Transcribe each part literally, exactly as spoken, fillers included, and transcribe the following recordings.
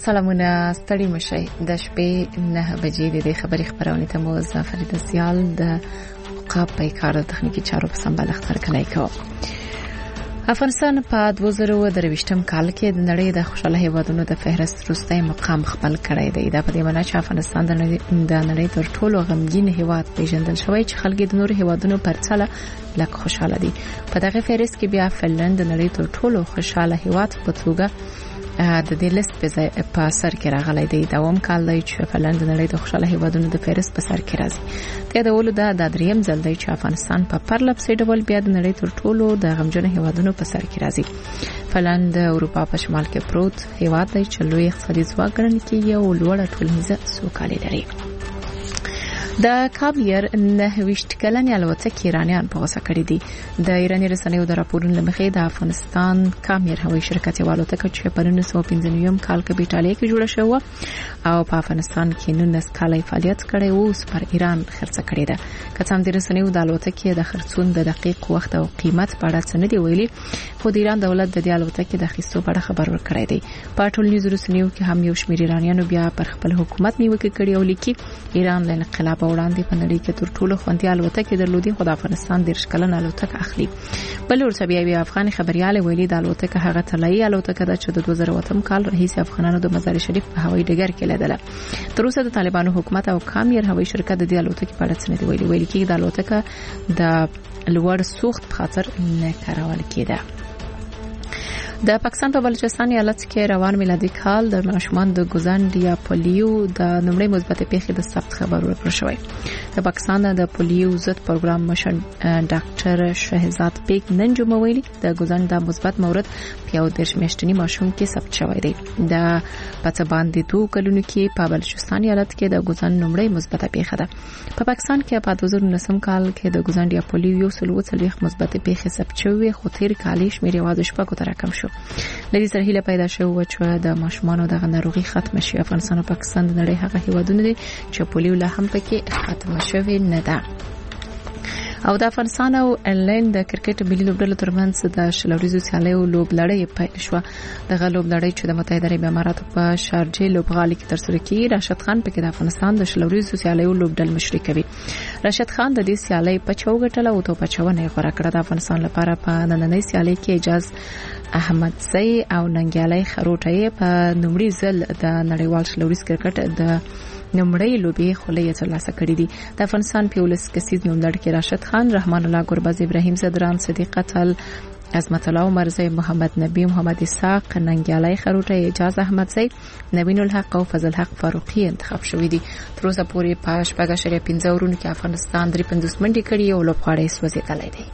سلامونه ستړي مشي د شپې نه بجې د خبري خبرونه ته مو زفرید سیال د عقاب په کار تخنیکی چارو په سمبال اختر کړای کو. افغانستان په دوه زره او درویشتم کال کې د نړۍ د خوشاله هیوادونو د فهرست وروستی مقام خپل کړی دی. دا په دې معنی چې افغانستان د نړۍ تر ټولو غمګین هیواد پیژندل شوی چې خلک د نورو هیوادونو په پرتله لکه خوشاله دي. په دغه فهرست کې بیا فنلند د نړۍ تر ټولو خوشاله هیواد په توګه د دې لیست په سر کې راغلی دی. دوام کال دی چې فنلند د نړۍ د خوشاله هیوادونو د فهرست په سر کې راځي. دا د ولو د دریم ځل دی چې افغانستان په پرله پسې ډول بیا د نړۍ تر ټولو د غمجن هیوادونو په سر کې راځي. فنلند د اروپا په شمال کې پروت هیواد دی چې لوی اقتصادي ځواک ګڼل کېږي او لوړه ټولنیزه سوکالي لري. د کابیر نه ویشت کلنې الوتکې ایرانیان په غوسه کړې دي. د ایراني رسنیو د راپورونو لمخې د افغانستان کامیر هوایي شرکت یو الوتکه چې په نولس سوه پنځه نوي کال کې په ایټالیا کې جوړه شوه او په افغانستان کې نولس کال فعالیت کړی و اوس پر ایران خرڅه کړې ده. که څه هم د رسنیو د الوتکې د خرڅون د دقیق وخت او قیمت په اړه څه نه دی ویلي، خو د ایران دولت د دې الوتکې د اخیستو په اړه خبر ورکړی دی. په ټولنیزو رسنیو کې هم یو شمېر ایرانیانو بیا پر خپل حکومت نیوکه کړې او لیکي ایران له انقلاب وړاندې په نړۍ کې تر ټولو خوندي الوتکې درلودي خو د افغانستان د شکلن الوتکه اخلي. بل ورته بیا بیا افغان خبريال ویلي د الوتکه هغه طلایي الوتکه ده چې د دوه زره اووه کال رئیس افغانانو د مزار شریف په هوایي ډګر کې لیدله. تر اوسه د طالبانو حکومت او کامیر هوایي شرکت د دې الوتکې په اړه څه نه دی ویلي. ویل کېږي د الوتکه د لوړ سوخت په خاطر نه کارول کېده. د پاکستان په بلوچستان ایالت کې روان میلادي کال د ماشومان د ګوزند یا پولیو د نمړې مثبت پیښې د ثبت خبر ورکړ شوی. د پاکستان د پولیو ضد پروګرام مشر ډاکټر شهزاد بیگ نن جمعه ویلي د ګوزند د مثبت مورد په یو دیرش میاشتنی ماشوم کې ثبت شوی دی. د پڅ باندې دوه کلونو کې په بلوچستان ایالت کې د ګوزند نمړې مثبت پیښه ده. په پاکستان کې په دوه زره نهم کال کې د ګوزند یا پولیو یو سل وڅلوېښت مثبت پیښې ثبت شوې خو تیر کال شمېر یوازې شپږ ته راکم شو. لدی سره هیله پیدا شوه چې د ماشومانو د ناروغي ختم شي. افغانستان او پاکستان د نړۍ هغه هیوادونه دي چې پولیو لا هم پکې ختم شوی نه ده. او د افغانستان او انلاین د کرکټ ملي لوبډلو ترمنځ د شلوريزو سیالیو لوبلړۍ پیل شوه. د لوبلړۍ چې د متحده عربي اماراتو په شارجه لوبغالي کې ترسره کیږي، راشد خان پکې د افغانستان د شلوريزو سیالیو لوبډل مشري کوي. راشد خان د دې سیالۍ په چوغټله او تو په چونه غوړه کړه. د افغانستان لپاره په نننۍ سیالۍ کې اجازه احمد زئی او ننګیالي خروټي په نومړي ځل د نړیوال شلوريز کرکټ د نمړې لوبي خولې ترلاسه کړې دي. د افغانستان پیولس کسیز نوملړ کې راشد خان، رحمان الله ګرباز، ابراهیم زدران، صدیق قتل، عظمت الله مرزي، محمد نبی، محمد اسحاق، ننګیالي خروټي، اجازه احمد زئی، نوین الحق او فضل حق فاروقي انتخاب شوې دي. تر اوسه پورې په شپږ اشاریه پنځه ورونو کې افغانستان درې پنځوس منډي کړي او لوبغاړي سوځېدلې دي.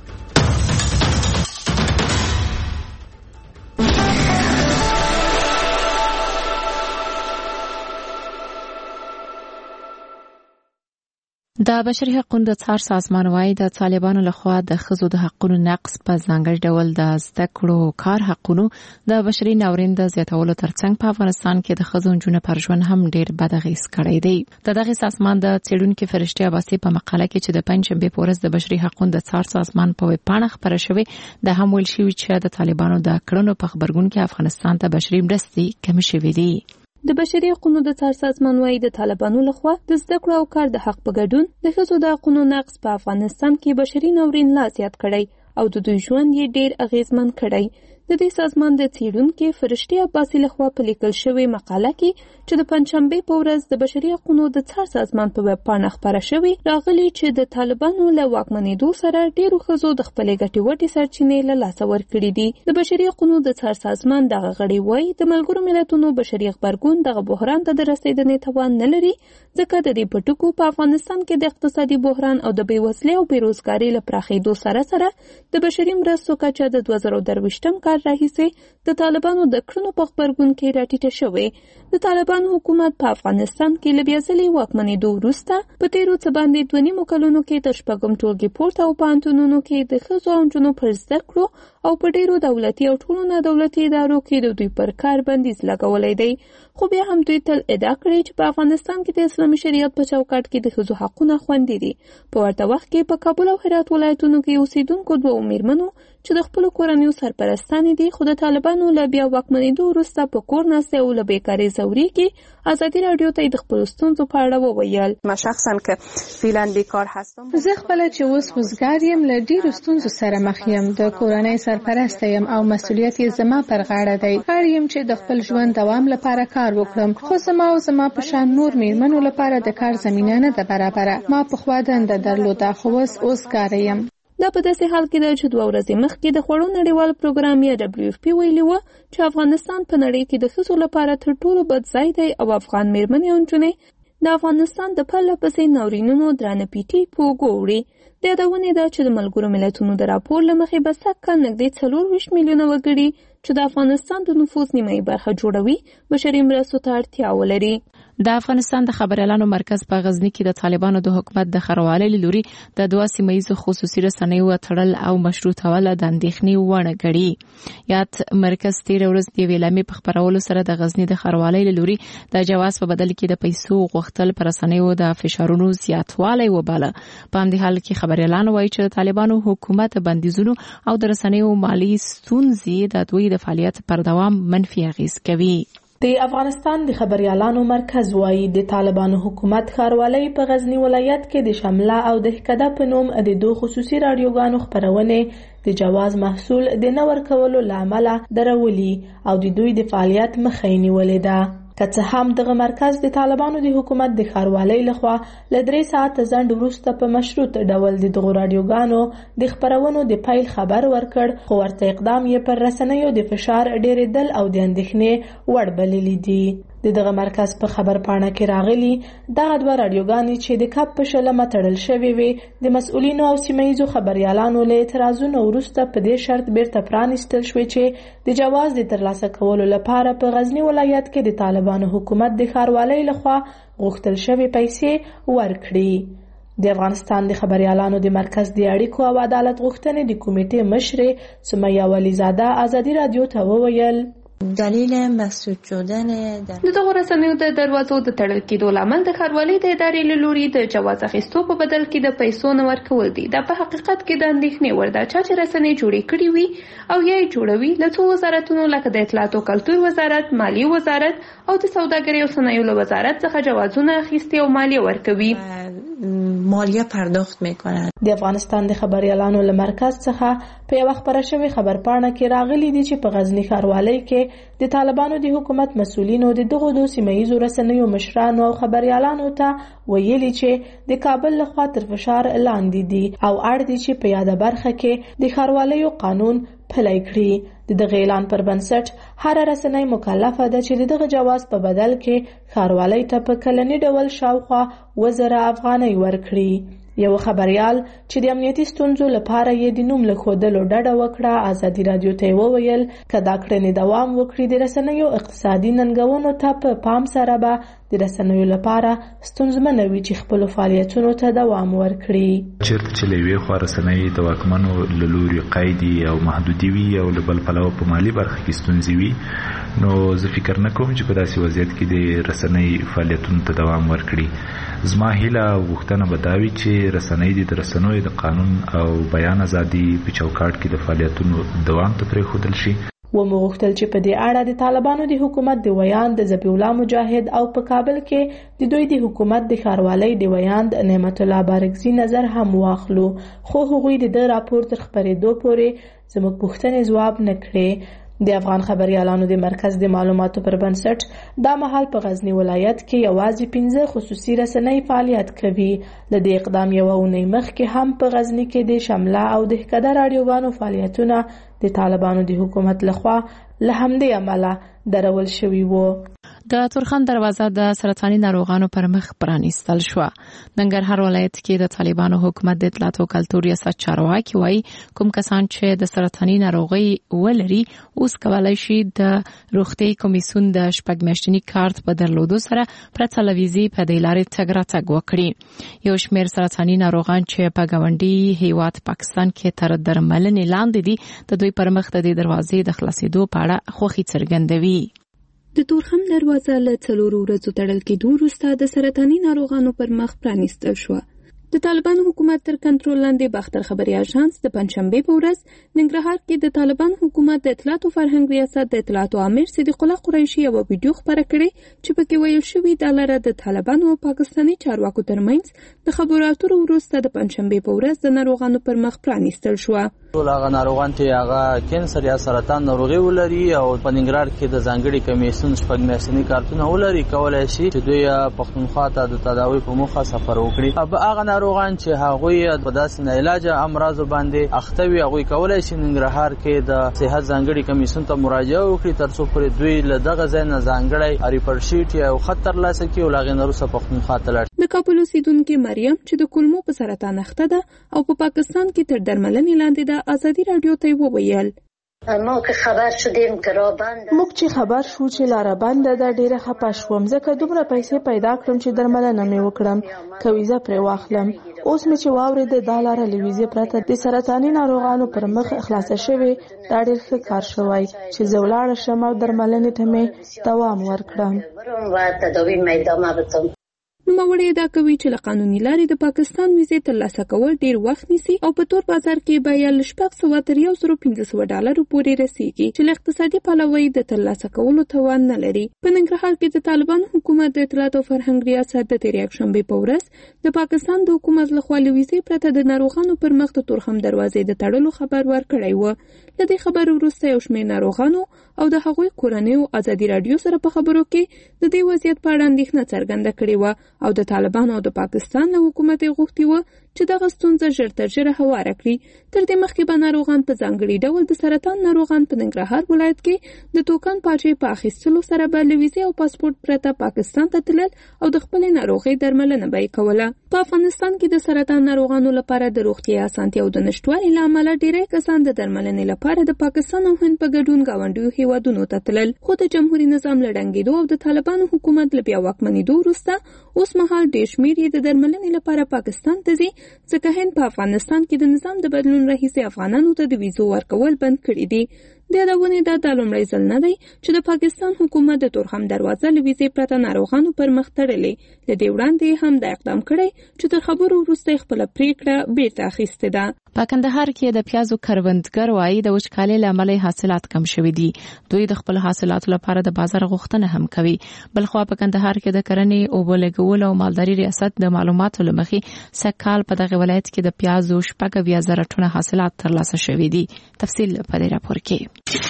د بشري حقوقو د څار سازمان وايي د طالبانو لخوا د ښځو د حقوقو نقض په ځانګړي ډول د زده کړو کار حقوقو د بشري ناورین د زیاتولو ترڅنګ په افغانستان کې د ښځو نجونو پر ژوند هم ډېر بد اغېز کړی دی. د دغه سازمان د څېړونکو فرشته عباسي په مقاله کې چې د پنځشنبه په ورځ د بشري حقوقو د څار سازمان په ویب پاڼه خبره شوې د هم ویل شوی چې د طالبانو د کړنو په خبرګون کې افغانستان ته بشري مرستې کم شوې دي. د بشري حقوقو د څار سازمان وايي د طالبانو لخوا د زده کړو او کار د حق په ګډون د ښځو د حقوقو نقض په افغانستان کې بشري ناورین لا زیات کړی او د دوی ژوند یې ډېر اغیزمن کړی. د دې سازمان د څېړونکو فرشته عباسي لخوا په لیکل شوی مقاله کې چې د پنځشنبه په ورځ د بشري حقوقو د څار سازمان په ویب پاڼه خبره شوې راغلي چې د طالبانو له واکمنېدو سره ډېرو ښځو د خپلې ګټې وټې سرچینې له لاسه ورکړې دي. د بشري حقوقو د څار سازمان دغه غړي وایي د ملګرو ملتونو بشري غبرګون دغه بحران ته د رسیدنې توان نه لري ځکه د دې پټکو په افغانستان کې د اقتصادي بحران او د بیوزلۍ او بیروزګارۍ له پراخېدو سره سره د بشري مرستو کچه د دوه زره درویشتم کال راهیسې د طالبانو د کړنو په خبرګون کې راټیټه شوې. د طالبانو حکومت په افغانستان کې له بیا ځلې واکمنېدو وروسته په تېرو څه باندې دوه نیمو کلونو کې د شپږم ټولګي پورته او پوهنتونونو کې د ښځو او نجونو پر زده کړو او په ډېرو دولتي او ټولو نه دولتي ادارو کې د دوی پر کار بندیز لګولی دی. خو بیا هم دوی تل ادعا کړې چې په افغانستان کې د اسلامي شریعت په چوکاټ کې د ښځو حقونه خوندي دي. په ورته وخت کې په کابل او هرات ولایتونو کې اوسېدونکو دوه میرمنو چې د خپل کورنیو سرپرستان دي، خو د طالبانو له بیا واکمنېدو وروسته په کور ناسته او له بیکارۍ ځورېږي. ازادي راډیو ته د خپلو ستونزو په اړه وویل. ما شخصا که فعلا بیکار هستم، زه خپله چې اوس وزګار یم له ډېرو ستونزو سره مخ یم. د کورنۍ سرپرسته یم او مسؤلیت یې زما پر غاړه دی. اړ یم چې د خپل ژوند دوام لپاره کار وکړم، خو زما او زما په شان نور میرمنو لپاره د کار زمینه نه ده برابره. ما پخوا دنده درلوده خو اوس اوزګاره یم. دا په داسې حال کې ده چې دوه ورځې مخکې د خوړو نړیوال پروګرام یا ډبلیو اف پی ویلي وه چې افغانستان په نړۍ کې د ښځو لپاره تر ټولو بد ځای دی او افغان میرمنې او نجونې د افغانستان د پرله پسې ناورینونو درانه پیټي په اوږو وړي. د یادونې ده چې د ملګرو ملتونو د راپور له مخې به سږکال نږدې څلور ویشت میلیونه وګړي چې د افغانستان د نفوس نیمایي برخه جوړوي بشري مرستو ته اړتیا ولري. د افغانستان د خبريالانو مرکز په غزنی کې د طالبانو د حکومت د خروالۍ لوري د دوه سیمه‌یزو خصوصي رسنیو تړل او مشروطول د اندېښنې وړ ګڼي. یاد مرکز تیر ورځ د ویلامې په خبرولو سره د غزنی د خروالۍ لوري د جواز په بدل کې د پیسو غوښتل پر رسنیو د فشارونو زیاتوالی وباله. په همدې حال کې خبريالانو وایي چې طالبانو حکومت بندیزونو او د رسنیو مالی ستونزې د دوی د فعالیت پر دوام منفي اغیز کوي. د افغانستان د خبريالانو مرکز وایي د طالبانو حکومت ښاروالۍ په غزنی ولایت کې د شمله او د هکده په نوم د دوه خصوصي رادیوګانو خبرونه د جواز محصول د نه ورکولو له امله درولي او د دوی د فعالیت مخه یې نیولې ده. که څه هم دغه مرکز د طالبانو د حکومت د ښاروالۍ لخوا له درې ساعته ځنډ وروسته په مشروط ډول د دغو رادیوګانو د خپرونو د پیل خبر ورکړ، خو ورته اقدام یې پر رسنیو د فشار ډېرېدل او د اندېښنې وړ بللي دي. د دغه مرکز په خبر پاڼه کې راغلي دغه دوه رادیوګانې چې د کپ په شلمه تړل شوې وي د مسؤلینو او سیمه‌ییزو خبريالانو له اعتراضونو وروسته په دې شرط بیرته پرانیستل شوې چې د جواز د ترلاسه کولو لپاره په غزنی ولایت کې د طالبانو حکومت د ښاروالۍ لخوا غوښتل شوې پیسې ورکړي. د افغانستان د خبريالانو د مرکز د اړیکو او عدالت غوښتنې د کمیټې مشرې سمیه ولیزاده ازادي رادیو ته وویل دلیل مسدود شدن د دغه رسنیو د دروازو د تړل کېدو لامل د ښاروالۍ د ادارې له لوري د جواز اخیستو په بدل کې د پیسو نه ورکول دي. دا په حقیقت کې د اندېښنې وړ ده چې رسنۍ جوړې کړې وي او یا یې جوړوي له څو وزارتونو لکه د اطلاعات او کلتور وزارت، مالیې وزارت او د سوداګرۍ او صنایعو له وزارت څخه جوازونه اخیستي او مالیه ورکوي. مالیه پرداخت میکنند. د افغانستان د خبريالانو له مرکز څخه په یو خبره شوی خبرپاڼه کې راغلي دي چې په غزنی ښاروالۍ کې د طالبانو د حکومت مسؤلینو د دغو دوه سیمه‌ییزو رسنیو مشرانو او خبريالانو ته ویلي چې د کابل لخوا تر فشار لاندې دي او اړ دي چې په یاده برخه کې د ښاروالۍ قانون پلی کړي. د دغه اعلان پر بنسټ هر رسنۍ مکلفه ده چې دغه جواز په بدل کې ښاروالۍ ته په کلنی ډول شاوخوا وزره افغانۍ ورکړي. یو خبريال چې د امنیتي ستونزو لپاره یې د نوم له ښودلو ډډه وکړه ازادي رادیو ته وویل که دا کړنې دوام وکړي د رسنیو اقتصادي ننګونو ته په پام سره به د رسنیو لپاره ستونزمنه وي چې خپلو فعالیتونو ته دوام ورکړي. چېرته چې له یوې خوا رسنۍ د واکمنو له لوري قیدي او محدودي وي او له بل پلوه په مالي برخه کې ستونزې وي، نو زه فکر نه کوم چې په داسې وضعیت کې د رسنۍ فعالیتونو ته دوام ورکړي. زما هیله او غوښتنه به دا وي چې رسنۍ د رسنیو د قانون او بیان ازادي په چوکاټ کې د فعالیتونو دوام ته پرېښودل شي. ومو غوښتل چې په دې اړه د طالبانو د حکومت د ویاند ذبیح الله مجاهد او په کابل کې د دوی د حکومت د ښاروالۍ د ویاند نعمت الله بارکزي نظر هم واخلو، خو هغوی د دې راپور تر خپرېدو پورې زموږ پوښتنې ځواب نه کړې. د افغان خبريالانو د مرکز د معلوماتو پر بنسټ دا مهال په غزنی ولایت کې یوازې پنځه خصوصي رسنۍ فعالیت کوي. له دې اقدام یو اونۍ مخکې هم په غزنی کې د شمله او د هکده رادیوګانو فعالیتونه د طالبانو د حکومت لخوا له همدې امله درول شوي وو. د تورخم دروازه د سرطاني ناروغانو پر مخ پرانیستل شو. د ننګرهار ولایت کې د طالبانو حکومت د اطلاعات او کلتور ریاست چارواکي وایي کوم کسان چې د سرطاني ناروغي ولري اوس کولای شي د روغتي کمیسیون د شپږ میاشتني کارت په درلودو سره پرته له ویزې په دې لارې تګ راتګ وکړي. یو شمېر سرطاني ناروغان چې په ګاونډي هیواد پاکستان کې تر درملنې لاندې دي د دوی پر مخ د دروازې د خلاصېدو په اړه خوښي څرګندوي. د تورخم دروازه له څلورو ورځو تړل کېدو وروسته د سرطاني ناروغانو پر مخ پرانیستل شوه. د طالبانو حکومت تر کنټرول لاندې باختر خبري اژانس د پنځشنبه په ورځ ننګرهار کې د طالبانو حکومت د اطلاعات او فرهنګ ریاست د اطلاعات امیر صدیق الله قریشي یو ویډیو خبره کړې چې پکې ویل شوی د لاره د طالبانو او پاکستاني چارواکو ترمنځ د خبرو اترو وروسته د پنځشنبه په ورځ د ناروغانو پر مخ پرانیستل شو. ټول هغه ناروغان چې هغه کینسر یا سرطان ناروغي ولري او په ننګرهار کې د ځانګړي کمیسیون شپږ میاشتني کارتونه ولري کولای شي چې دوی پښتونخوا ته د تداوی په موخه سفر وکړي. اب هغه ناروغان چې هغه په داسې نه علاج امراض باندې اخته وي هغه کولای شي ننګرهار کې د صحت ځانګړي کمیسیون ته مراجعه وکړي تر څو پر دوی له دغه ځای نه ځانګړي ریپورت شیټ یا خطر لاسه کې ولغې نورسه پښتونخوا ته لاړ. د کابل اوسیدونکو مریم چې د کولمو په سرطان اخته ده او په پاکستان کې تر درملنې لاندې ده ازادي رادیو ته وویل ما که خبر شدیم که را بند موږ چې خبر شو چې لاره بنده ده ډیره خپه شوم ځکه دومره پیسې پیدا کړم چې درملنه مې وکړم که ویزه پرې واخلم. اوس مې چې واورېده دا لاره له ویزې پرته د سرطاني ناروغانو پر مخ خلاصه شوې دا ډېر ښه کار شوی چې زه ولاړه شم او درملنې ته مې دوام ورکړم و تداوی مې ادامه بدم. نوموړی دا کوي چې له قانوني لارې د پاکستان ویزې ترلاسه کول ډیر وخت نیسي او په تور بازار کې به یا له شپږ سوه تر یو زر پنځه سوه ډالرو پورې رسیږي چې له اقتصادي پلوه یې د ترلاسه کولو توان نه لري. په ننګرهار کې د طالبانو حکومت د اطلاعات او فرهنګ ریاست د تېرې یکشنبې په ورځ د پاکستان د حکومت لخوا له ویزې پرته د ناروغانو پر مخ د تورخم دروازې د تړلو خبر ورکړی و. له دې خبرو وروسته یو شمېر ناروغانو او د هغوی کورنیو ازادي رادیو سره په خبرو کې د دې وضعیت په اړه اندېښنه څرګنده کړې وه او د طالبانو او د پاکستان له حکومت یې غوښتي وه چې دغه ستونزه ژر تر ژره هواره کړي. تر دې مخکې به ناروغان په ځانګړي ډول د سرطان ناروغان په ننګرهار ولایت کې د توکن پاچې په اخیستلو سره به له ویزې او پاسپورټ پرته پاکستان ته تلل او د خپلې ناروغۍ درملنه به یې کوله. په افغانستان کې د سرطان ناروغانو لپاره د روغتیايي اسانتیاو د نشتوالي له امله ډېری کسان د درملنې لپاره د پاکستان او هند په ګډون ګاونډیو هیوادونو ته تلل. خو د جمهوریت نظام له ړنګېدو او د طالبانو حکومت له بیا واکمنېدو وروسته اوس مهال ډېر شمېر یې د درملنې لپاره پاکستان ته ځي ځکه هند په افغانستان کې د نظام د بدلون راهیسې افغانانو ته د ویزو ورکول بند کړي دي. د یادونې دا د لومړی ځل نه دی چې د پاکستان حکومت د تورخم دروازه له ویزې پرته ناروغانو پر مخ تړلې. له دې وړاندې هم دا اقدام کړی چې تر خبرو وروسته خپله پریکړه بیرته اخیستې ده. په کندهار کې د پیازو کروندګر وايي د وچکالۍ له امله حاصلات کم شوي دي. دوی د خپل حاصلاتو لپاره د بازار غوښتنه هم کوي. بلخوا په کندهار کې د کرنې اوبه لګولو او مالداري ریاست د معلوماتو له مخې سږکال په دغه ولایت کې د پیازو شپږ اویا زره ټنه حاصلات ترلاسه شوي دي. تفصیل په دې راپور کې.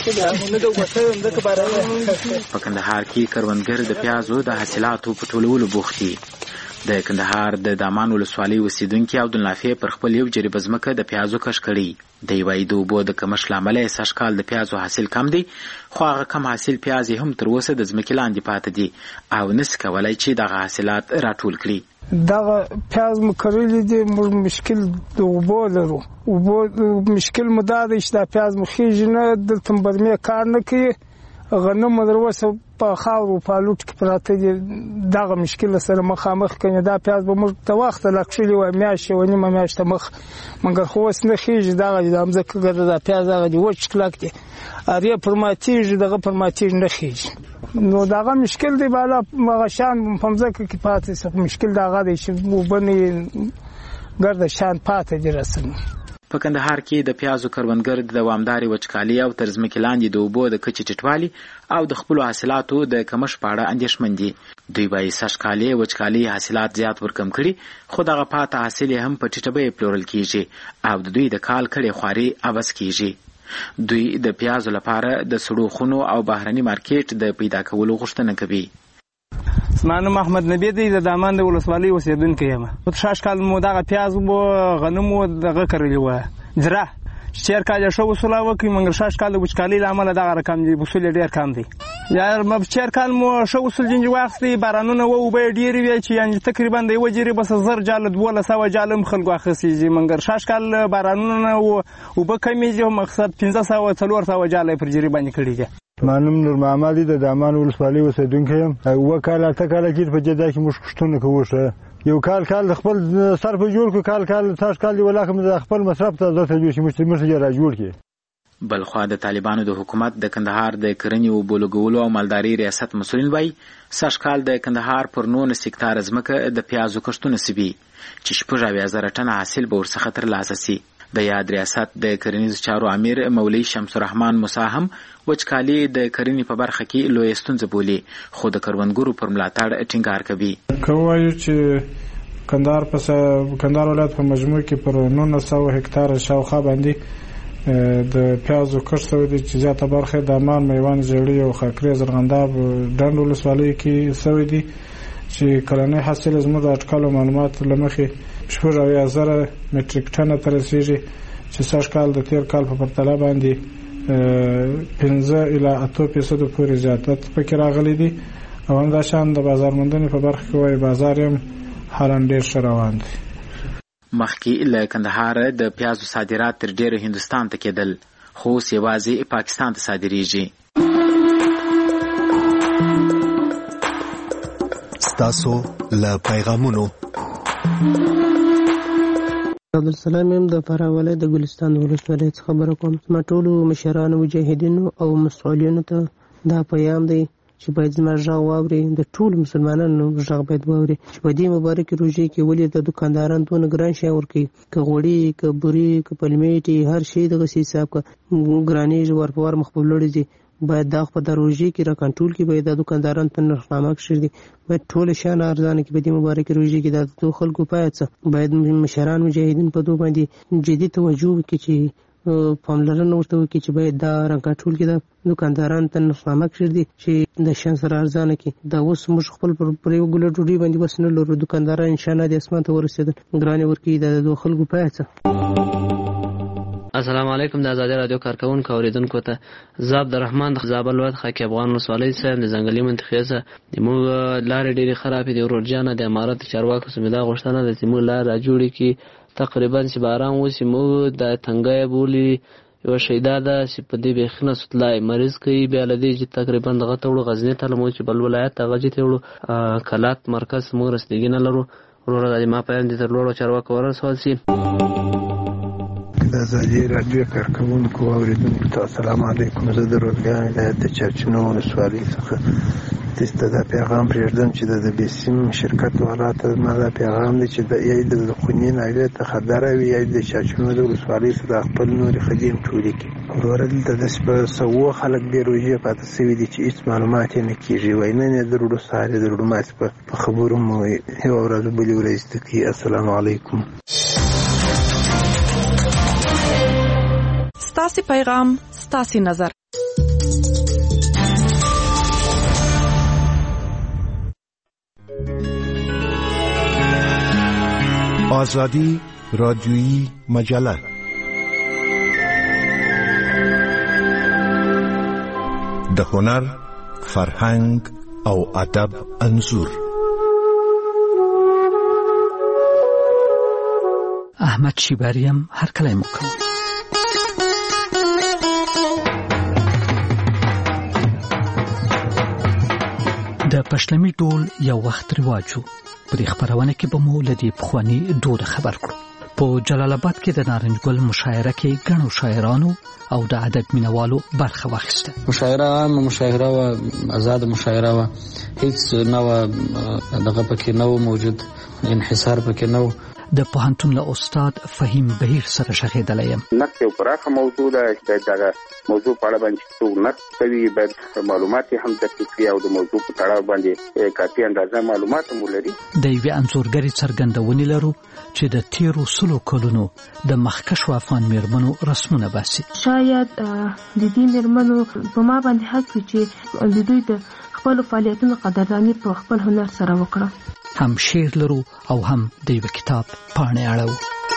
په کندهار کې کروندګر د پیازو د حاصلاتو په ټولولو بوخت دي. د کندهار د دامان ولسوالۍ اوسیدونکي عبدالنافع پر خپل یو جریب ځمکه د پیازو کښت کړی. د یوې د اوبو د کمښت له امله یې سږکال د پیازو حاصل کم دی خو هغه کم حاصل پیاز یې هم تر اوسه د ځمکې لاندې پاتې دي او نسي کولی چې دغه حاصلات راټول کړي. دغه پیاز مو کرلی دي موږ مشکل د اوبو لرو. اوبو مشکل مو دا دی چې دا پیاز مو خیږي نه دلته برمې کار نه کوي غنم در اوسه په خاورو په الوټ کې پراته دي. دغه مشکل سره مخامخ کوي. دا پیاز به موږ ته وخت لکشلی و میاشت و نیمه میاشت مخ مګر خو اوس نه خیږي. دغه د مځکه ګرده دا پیاز هغه دی وچ کلک دی اریا پرماتیږي دغه پرماتیږي نه خیږي. نو دغه مشکل دی بالا هغه شان په مځکه کې پاتې څه مشکل دغه دی چې وبني ګرده شان پاتې دي رسنه. په کندهار کې د پیازو کروندګر د دوامدارې وچکالۍ او تر ځمکې لاندې د اوبو د کچې ټیټوالي او د خپلو حاصلاتو د کمښت په اړه اندېښمن دي. دوی وايي سږکالي وچکالۍ حاصلات زیات ورکم کړي خو دغه پاته حاصل یې هم په ټیټه بیه پلورل کیږي او د دوی د کال کړې خواري عوض کیږي. دوی د پیازو لپاره د سړو خونو او بهرني مارکیټ د پیدا کولو غوښتنه کوي. اسمانو محمد نبی دی د دامان د ولسوالۍ اوسیدونکی یم. شاش کال مو دغه پیاز مو غنم مو دغه کرلی و جره چیر کال شو وسولا وکي مګر شاش کال د وچکالۍ له امله دغه رقم دی وسول ډیر کم دی. یا مب چیر کال مو شو وسول جنج واخستي بارانونه و به ډیر وی چې یعنی تقریبا د یو جری بس زر جال دوله سو جالم خلکو اخسي مګر شاش کال بارانونه و به کمی جو مقصد پنځه سو څلور سو جال پر جری باندې کړی دی. مانم نور محمد د دامان ولسوالۍ اوسیدونکی یم. وکاله تکاله کې په جدا کې موږ پښتون کوو یو کال کال خپل صرف جوړ کو کال کال تاسو کال ولا کوم د خپل مصرف ته ضرورت جوړ شي مشتري را جوړ کی. بلخوا د طالبانو د حکومت د کندهار د کرنې او بولګولو او مالداري ریاست مسؤلین وایي سږکال د کندهار پر نولس هکتاره ځمکه د پیازو کښتونه سوي چې شپږ اویا زره ټنه حاصل به ورڅخه ترلاسه سي. د یاد ریاست د کرنیزو چارو امیر مولوي شمس الرحمن موسی هم وچکالي د کرنې په برخه کې لویه ستونزه بولي، خو د کروندګرو پر ملاتړ ټینګار کوي. که ووایو چې کندهار په کندهار ولایت په مجموع کې پر نولس سوه هکتاره شاوخوا باندې د پیازو کښت شوی دی چې زیاته برخه د امان، میوند، ژړۍ او خاکریز، زرغنداب، ډنډ ولسوالیو کې شوی دی چې کلنی حاصل زموږ د اټکلو معلوماتو له مخې شپږ اویا زره مټریک ټنه ته رسیږي چې سږ کال د تیر کال په پرتله باندې پنځه الی اتو فیصدو پورې زیاتت پکې راغلی دی او همداشان د بازار موندنې په برخه کې وایي بازار هم حالا ډېر ښه روان دی. مخکې له کندهار د پیازو صادرات تر ډیره هندوستان ته کېدل، خو اوس یوازې پاکستان ته صادریږي. ستاسو له پیغامونو عبدالسلام یم د فراه ولایت د ګلستان ولسوالۍ څخه خبره کوم. زما ټولو مشرانو مجاهدینو او مسؤلینو ته دا پیغام دی چې باید زما غږ واوري، د ټولو مسلمانانو غږ باید واوري چې په دې مبارکې روژې کې ولې د دکانداران دونه ګران شی ورکوي، که غوړي، که بوري، که پلمېټې، هر شی دغسې حساب که ګرانېږي ور په ور مخ په لوړې ځي. باید دا خو په دا روژې کې را کنټرول کړي، باید دا دکانداران ته نرخنامه کښېږدي، باید ټوله شیان ارزانه کړي په دې مبارکې روژې کې. دا د دو خلکو باید څه باید مشران مجاهدین په دو باندې جدي توجه وکړي چې پاملرنه ورته وکړي چې باید دا را کنټرول کړي، دا دکانداران ته نرخنامه کښېږدي چې د شیان سره ارزانه کړي. دا اوس موږ خپل پر یو ګوله ډوډۍ باندې بس نه لرو، دکانداران انشاءالله د اسمان ته ورسېدل ګرانې ورکوي. دا د دو خلکو باید څه. السلام علیکم. د آزادي رادیو کارکونکو اوریدونکو ته زه عبدالرحمن د زابل ولایت خاکي افغان ولسوالۍ څخه د ځنګلي منطقې څخه زموږ لارې ډېرې خرابې دي. ورور جانه د امارت چارواکو څخه مې دا غوښتنه ده چې زموږ لار راجوړې کړي، تقریبا چې باران وشي موږ د تنګی بولي یوه شیدا ده چې په دې بیخي نه سطلای مریض کوي. بیا له دې چې تقریبا دغه ته وړو غزني ته لمو چې بل ولایت هغه چې ته وړو کلات مرکز موږ رسیدګي نه لرو. وروره د ما پیغام دې تر لوړو چارواکو ورسول شي. د آزادي رادیو کارکوونکو اوریدونکو ته السلام علیکم. زه د روزګان ولایت د چرچینو ولسوالۍ څخه تاسو ته دا پیغام پرېږدم چې د بیسیم شرکت والا ته زما دا پیغام دی چې یا د خونې ناحیې ته خطر وي یا د چرچینو د ولسوالۍ سره خپل نورې خدیم ټولې کړي. وروره دلته داسې په سوو خلک بې روژې پاتې شوي دي چې هېڅ معلومات یې نه کېږي. وایي نن یې د روډو سهار یې د روډو ماسپه په خبرو مو یوه ورځ بلې ورځ ته کوي. السلام علیکم. ستاسې پیغام ستاسې نظر. آزادی رادیویی مجله د هنر، فرهنګ او ادب انځور. احمد شیباریم هر کله مکو د پښتني ټول یو وخت رواجو. په دې خبرونه کې به مو لدی پخوانی دود خبر کړو. په جلال آباد کې د نارنج ګل مشاعره کې ګڼو شاعرانو او د ادب مینوالو برخه واخیسته. مشاعره عامه مشاعره و آزاد مشاعره و هیڅ نو دغه پکې نو موجود، انحصار پکې نو. د پوهنتون له استاد فهیم بهیر سره شغېدلی یم. نقد یو پراخه موضوع ده چې دغه موضوع په اړه باندې څوک نقد کوي باید معلومات هم دقیق وي او د موضوع په تړاو باندې کافي اندازه معلومات هم ولري. د یوې انځورګرې څرګندونې لرو چې د تیرو سلو کلونو د مخکښو افغان میرمنو رسمونه باسي. شاید د دې میرمنو په ما باندې حق وي چې د دوی د خپلو فعالیتونو قدرداني په خپل هنر سره وکړم. هم شعر لرو او هم د یو کتاب پاڼې اړو.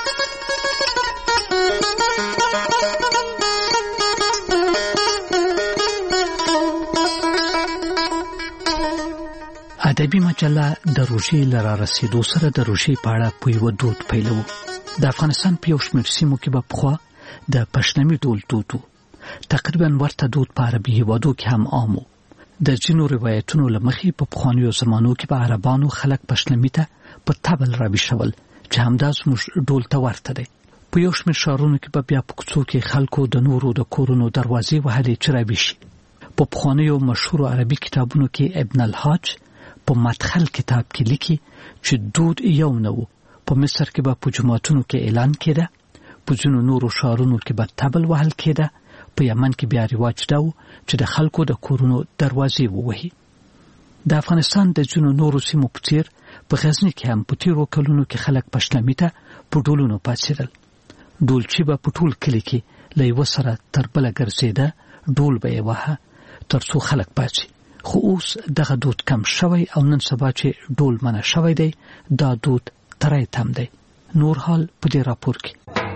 ادبي مجله د روژې له رارسېدو سره د روژې په اړه په یوه دود پیلوو. د افغانستان په یو شمېر سیمو کې به پخوا د پښتني ډول دود و. تقریبا ورته دود په عربي هېوادو کې هم عام و. د ځینو روایتونو له مخې په پخوانیو زمانو کې به عربانو خلک پښتنمي ته په طبل راویښول چې همدا زموږ ډول ته ورته دی. په یو شمېر ښارونو کې به بیا په کوڅو کې خلکو د نورو د کورونو دروازې وهلې چې راویښ شي. په پخوانیو مشهورو عربي کتابونو کې ابن الحاج په مدخل کتاب کې لیکي چې دود یو نه و. په مصر کې به په جوماتونو کې اعلان کېده، په ځینو نورو ښارونو کې به طبل وهل کېده، په یمن کې بیا رواج دا و چې د خلکو د کورونو دروازې ووهي. د افغانستان د ځینو نورو سیمو په څېر په غزني کې هم په تېرو کلونو کې خلک پشلمي ته په ډولونو پاڅېدل. ډولچي به په ټول کلي کې له یوه سره تر بله ګرځېده، ډول به یې واهه تر څو خلک پاڅي. خو اوس دغه دود کم شوی او نن سبا چې ډول منع شوی دی، دا دود تری تم دی. نور حال په دې راپور کې.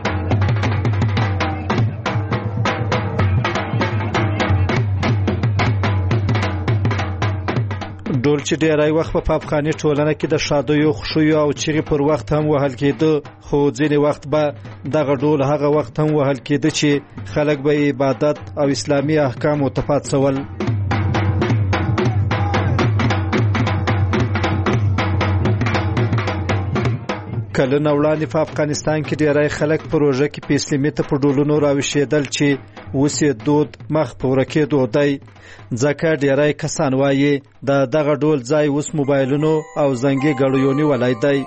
ډول چې ډیری وخت په افغاني ټولنه کې د شادیو، خوښیو او چیغې پر وخت هم وهل کېده، خو ځینې وخت به دغه ډول هغه وخت هم وهل کېده چې خلک به عبادت او اسلامي احکامو ته پاڅول. کلونه وړاندې په افغانستان کې ډیری خلک په روژه کې په اسلامي ته په ډولونو راویښېدل چې اوس یې دود مخ په ورکېدو دی. ځکه ډیری کسان وایي د دغه ډول ځای اوس موبایلونو او زنګي ګړیو نیولی دی.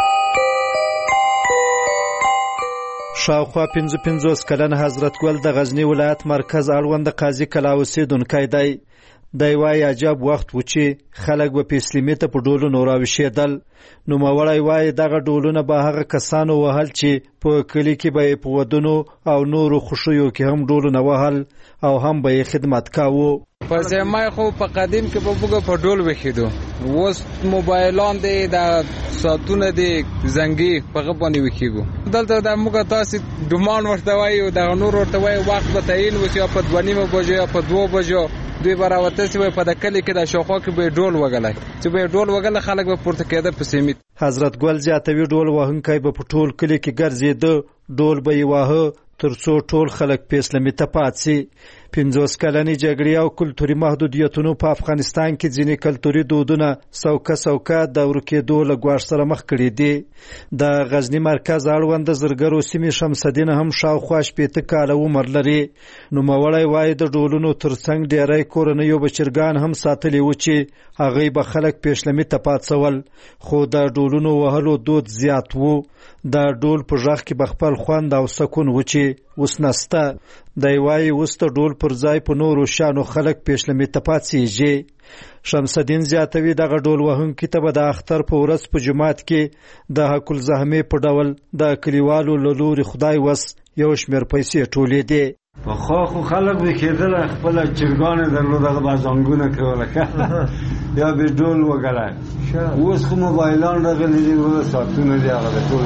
شاوخوا پنځه پنځوس کلن حضرت ګل د غزني ولایت مرکز اړوند قاضي کلا اوسېدونکی دی. دی وایي عجب وخت و چې خلک به په اسلامي ته په ډولونو راویښېدل. نوموړی وایي دغه ډولونه به هغه کسانو وهل چې په کلي کې به یې په ودونو او نورو خوښیو کې هم ډولونه وهل او هم به یې خدمت کاوه. په زمای خو په قدیم کې به موږ په ډول وښیدو، اوس موبایلان دی، د ساعتونه دی، زنګي په هغه باندې وښیږو. دلته د موږ تاسې ډومان ورته وایي، دغه نور ورته وایي وخت به تعین وشي، یا په دوه نیمه بجو یا په دوه بجو دوی به راوته سي په د کلي کې د شاوخوا کې به ډول وګلی، چې به ډول وګله خلک به پورته کېده په سیمې. حضرت ګل زیاتوي ډول وهونکی به په ټول کلي کې ګرځېده، ډول به یې واهه تر څو ټول خلک په اسلامي ته پاڅي. پنځوس کلنې جګړې او کلتوري محدودیتونو په افغانستان کې ځینې کلتوري دودونه سوکه سوکه د ورکېدو له ګواښ سره مخ کړي دي. د غزني مرکز اړوند زرګرو سیمې شمسدین هم شاوخوا شپېته کاله عمر لري. نوموړی وایي د ډولونو ترڅنګ ډیری کورنیو به چرګان هم ساتلي و چې هغوی به خلک په اسلامي ته پاڅول، خو د ډولونو وهلو دود زیات و. د ډول په غږ کې به خپل خوند او سکون و چې اوس نسته. دی وایي اوس د ډول پر ځای په نورو شیانو خلک په اسلامي ته پاڅېږي. شمسدین زیاتوي دغه ډول وهونکي ته به د اختر په ورځ په جومات کې د حق الزحمې په ډول د کلیوالو له لوري خدای وس یو شمېر پیسې ټولېدې. پخوا خو خلک به کېدله خپله چرګانې درلوده، به زنګونه کوله یا به ډول وګلی. اوس خو موبایلان راغلي دي، وروره ساعتونه دي، هغه د ټول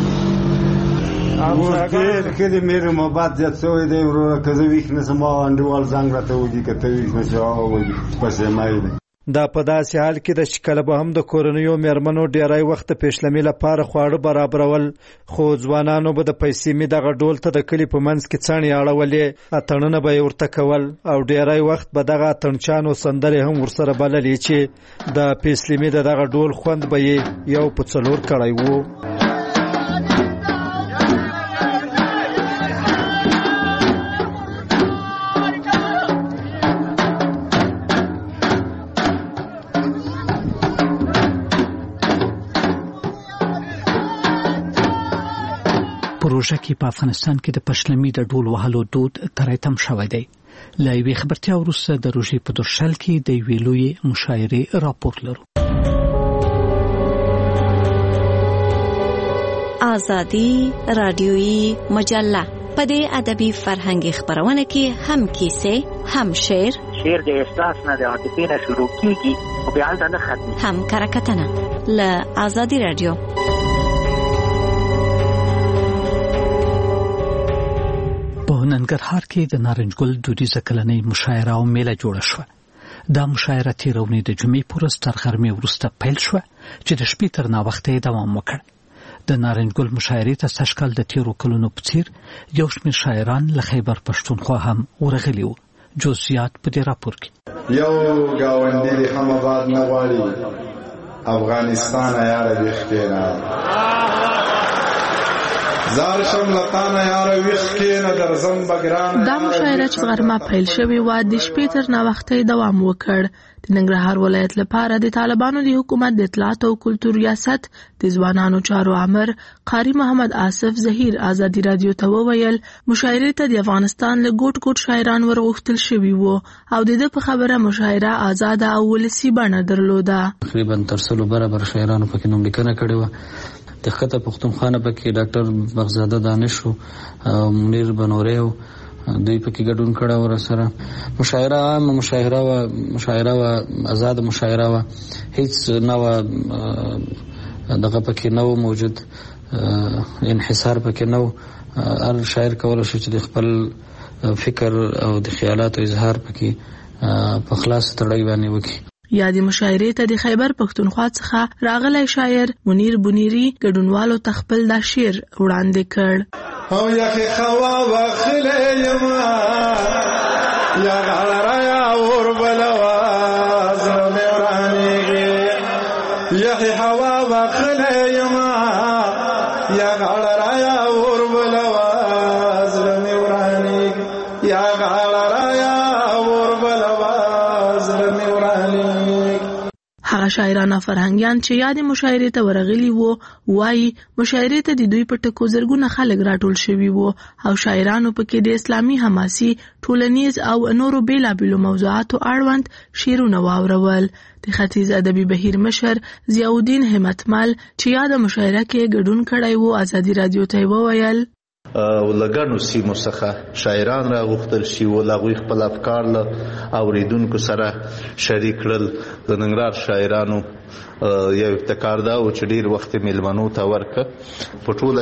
اوس ډېر کلي مېر محبت زیات شوی دی. وروره که زه ویښ نه شم هغه انډیوال زنګ راته وکړي، که ته ویښ نه شې هغه وایي پسې مای دی. دا په داسې حال کې ده چې کله به هم د کورنیو میرمنو ډیری وخت د پیشلمي لپاره خواړه برابرول، خو ځوانانو به د پیسې مې دغه ډول ته د کلي په منځ کې څڼې اړولې، اتڼونه به یې ورته کول او ډیری وخت به دغه اتڼچانو سندرې هم ورسره بللې چې د پیسلمي د دغه ډول خوند به یې یو په څلور کړی و. پروژه کې په افغانستان کې د پشلمي د ډول وهلو دود تریتم شوی دی. له یوې خبرتیا وروسته د روژې په درشل کې د یوې لویې مشاعرې راپور لرو. آزادي رادیویی مجله په دې ادبي فرهنګي خبرونه کې هم کیسې، هم شعر، شعر د احساس نه د عاطفې نه شروع کیږي او بیا هلته نه ختمي، هم کرکټنه. له آزادي رادیو. په ننګرهار کې د نارنج ګل دودیزه کلنۍ مشاعره او میله جوړه شوه. دا مشاعره تېره اونۍ د جمعې په ورځ تر غرمې وروسته پیل شوه چې د شپې تر ناوخته یې دوام وکړ. د نارنج ګل مشاعرې ته سږکال د تېرو کلونو په څېر یو شمېر شاعران له خیبر پښتونخوا هم ورغلي وو. جزئیات په دې راپور کې. یو ګاونډي دې هم آباد نه غواړي، افغانستان یاره بېخکېنه زار شم لطانه یار ویخ کې نه درځم بګران. دا مشاعره چې غرمه پیل شوې وه د شپې تر ناوختۍ دوام وکړ. د ننګرهار ولایت لپاره د طالبانو د حکومت د اطلاعات او کلتور ریاست د ځوانانو چارو امر قاری محمد آصف ظهیر ازادي رادیو ته وویل مشاعرې ته د افغانستان له ګوټ ګوټ شاعران ورغوښتل شوي وو او د ده په خبره مشاعره آزاده او ولسي بڼه درلوده. تقریبا تر سلو برابر شاعرانو پکې نوملیکنه کړې وه. د ښکته پښتونخوا پکې ډاکټر بغزاده دانش او منیر بنوري دوی پکې ګډون کړه ور سره. مشاعره عام مشاعره و مشاعره و آزاد مشاعره و هیڅ نو دغه پکې نو موجود انحصار پکې نو. هر شاعر کولای شي چې د خپل فکر او د خیالاتو اظهار پکې په خلاص تړای باندې وکړي. یا د مشاعرې ته د خیبر پښتونخوا څخه راغلی شاعر منیر بنيري ګډونوالو ته خپل دا شعر وړاندې کړ. او یخی خوا وخلی یما یا غالرا یا اور بلوا زرمی ورانیگی یخی خوا وخلی یما یا غالرا یا اور بلوا زرمی ورانیگی یا غالرا یا اور بلوا زرمی ورانیگی. هغه شاعران او فرهنګیان چې یاد مشاعرې ته ورغلي وو وایي مشاعرې ته د دوی په ټکو زرګونه خلک راټول شوي وو او شاعرانو پکې د اسلامي حماسي ټولنیز او نورو بیلابیلو موضوعاتو اړوند شعرونه واورول. د ختیځ ادبي بهیر مشر ضیاءالدین همتمل چې یاد مشاعره کې ګډون کړی وو ازادي رادیو ته وویل او لګانو سیمو څخه شاعران را غوښتل شي او هغوی خپل افکار له اوریدونکو سره شریک کړل. د ننګرهار شاعرانو یو ابتکار دا و چې ډیر وخت میلمنو ته ورکړه په ټوله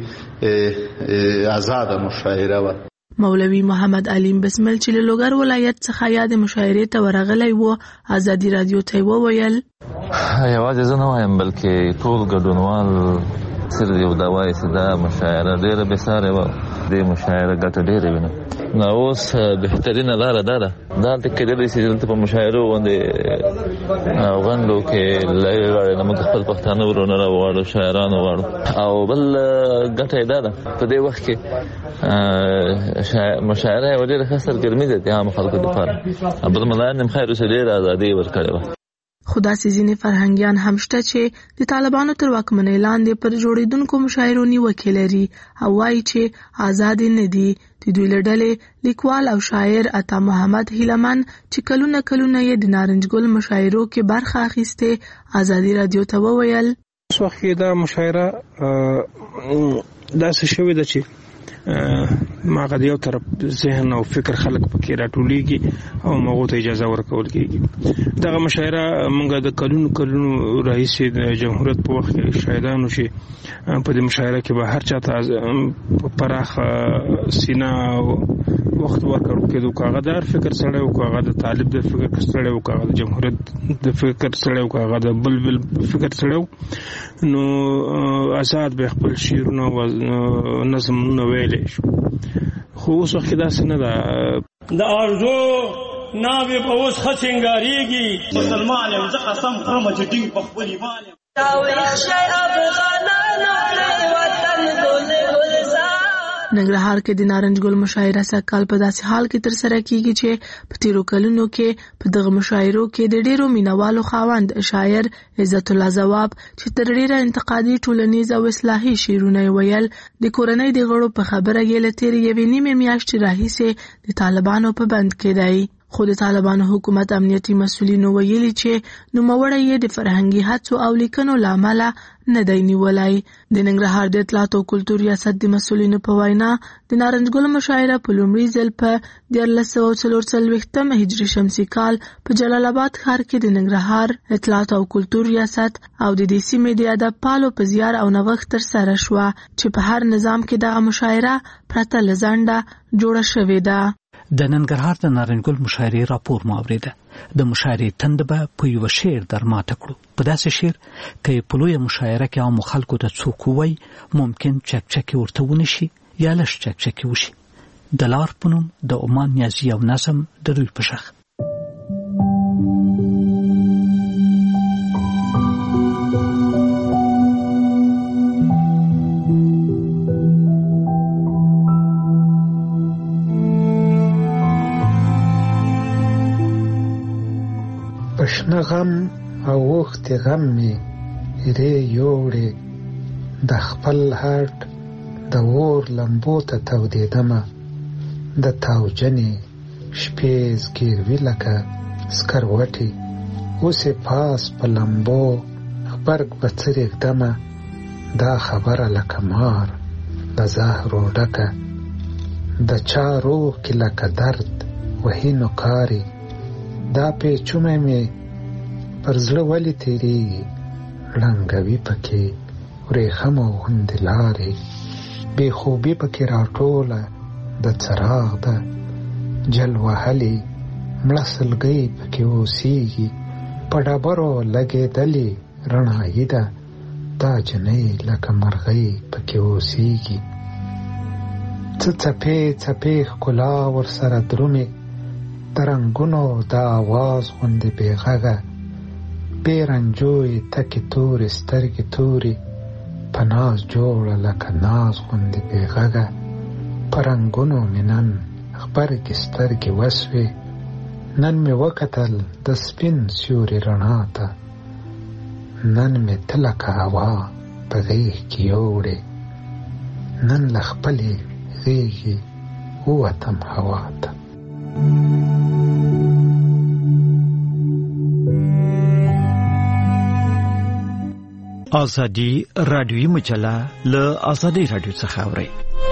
کې آزاده مشاعره وه. مولوي محمد علیم بسمل چې له لوګر ولایت څخه یاد مشاعرې ته ورغلی وو ازادي رادیو ته وویل یوازې زه نه وایم بلکې ټول ګډونوال سر یو دا وایي چې دا مشاعره ډېره بېسارې وه. دې مشاعره ګټه ډېره وینم. نو اوس بهترینه لاره دا ده دلته کېدلی شي دلته په مشاعرو غوندې غونډو کې لرې لاړې نه موږ خپل پښتانه ورونه راوغواړو شاعران وغواړو. او بل ګټه یې دا ده په دې وخت کې مشاعره یوه ډېره ښه سرګرمي ده د عامو خلکو دپاره. عبدالملا نیم خیر اوسې ډېره ازادي یې ورکړې وه. خو داسې ځینې فرهنګیان هم شته چې د طالبانو تر واکمنۍ لاندې پر جوړېدونکو مشاعرو نیوکې لري او وایي چې آزاد نه دي. د دوی له ډلې لیکوال او شاعر عطا محمد هیلمن چې کلونه کلونه یې د نارنج ګل مشاعرو کې برخه اخیستې ازادي رادیو ته وویل اوس وخت کې دا مشاعره داسې شوې ده چې ماغه د یو طرف ذهن او فکر خلک پکې راټولېږي او مغو ته اجازه ورکول کېږي. دغه مشاعره موږ د کلونو کلونو راهیسې د جمهوریت په وخت کې شاهدانو چې په دې مشاعره کې به هر چاته پراخه سینه وخت ورکړو کېدو کاغه د هر فکر سره او کاغه د طالب د فکر سره او کاغه د جمهوریت د فکر سره او کاغه د بلبل فکر سره نو آزاد به خپل شعرونه او نظمونه ویل شو. خو اوس وخت داسې نه ده. د ارزو ناوې په اوس ښه سینګارېږي مسلمان یم زه قسم خورم چې ټینګ په خپل ایمان یم. ننګرهار کې د نارنج ګل مشاعره سږکال په داسې حال کې ترسره کیږي چې په تیرو کلونو کې په دغه مشاعرو کې د ډیرو مینوالو خاوند شاعر عزت الله ځواب چې تر ډیره انتقادي ټولنیز او اصلاحي شعرونه ویل د کورنۍ د غړو په خبره یې له تیرې یوې نیمې میاشتې راهیسې د طالبانو په بند کې دی. خو د طالبانو حکومت امنیتي مسؤلینو ویلي چې نوموړی یې د فرهنګي هڅو او لیکنو له امله نه دی نیولی. د ننګرهار د اطلاعات او کلتور ریاست د مسؤلینو په وینا د نارنج ګل مشاعره په لومړي ځل په دیارلس سوه څلور څلوېښتم هجري شمسي کال په جلال آباد ښار کې د ننګرهار اطلاعات او کلتور ریاست او د دې سیمې د ادب پالو په زیار او نوښت ترسره شوه چې په هر نظام کې دغه مشاعره پرته له ځنډه جوړه شوې ده. د ننګرهار د نارنج ګل مشاعرې راپور مو اورېده. د مشاعرې تند به په یوه شعر در ماته کړو. په داسې شعر که په لویه مشاعره کې عامو خلکو ته څوک ووایي ممکن چکچکې ورته ونشي یا لږ چکچکې وشي. د لار په نوم د عمان نیازي او نظم د دوی په شخ غم او وخت غم می ری یوړې د خپل هټ د اور لمبو ته تودېدمه د تاوجنې شپې زګیروي لکه سکروټې اوسې پاس په لمبو غبرګ به څه رېږدمه دا خبره لکه مار د زهرو ډکه د چا روح کې لکه درد وهي نوکارې دا پیچومه مې پر زړه ولې تېرېږي ړنګوي پکې ورېښمو غوندې لارې بې خوبي پکې راټوله د څراغ ده جل وهلې مړه سلګۍ پکې اوسېږي په ډبرو لګېدلې رڼایي ده دا جنۍ لکه مرغۍ پکې اوسېږي څه څپې څپې ښکلا ورسره درومې د رنګونو د آواز غوندې بې غږه بې رنجوې تکې تورې سترګې تورې په ناز جوړه لکه ناز غوندې بې غږه په رنګونو مې نن غبرګې سترګې وسوې نن مې وکتل د سپین سیوري رڼا ته نن مې ته لکه هوا په غېږ کې یوړې نن له خپلې غېږې ووتم هوا ته ازادي رادیوي مجله له ازادي رادیو څخه اوري.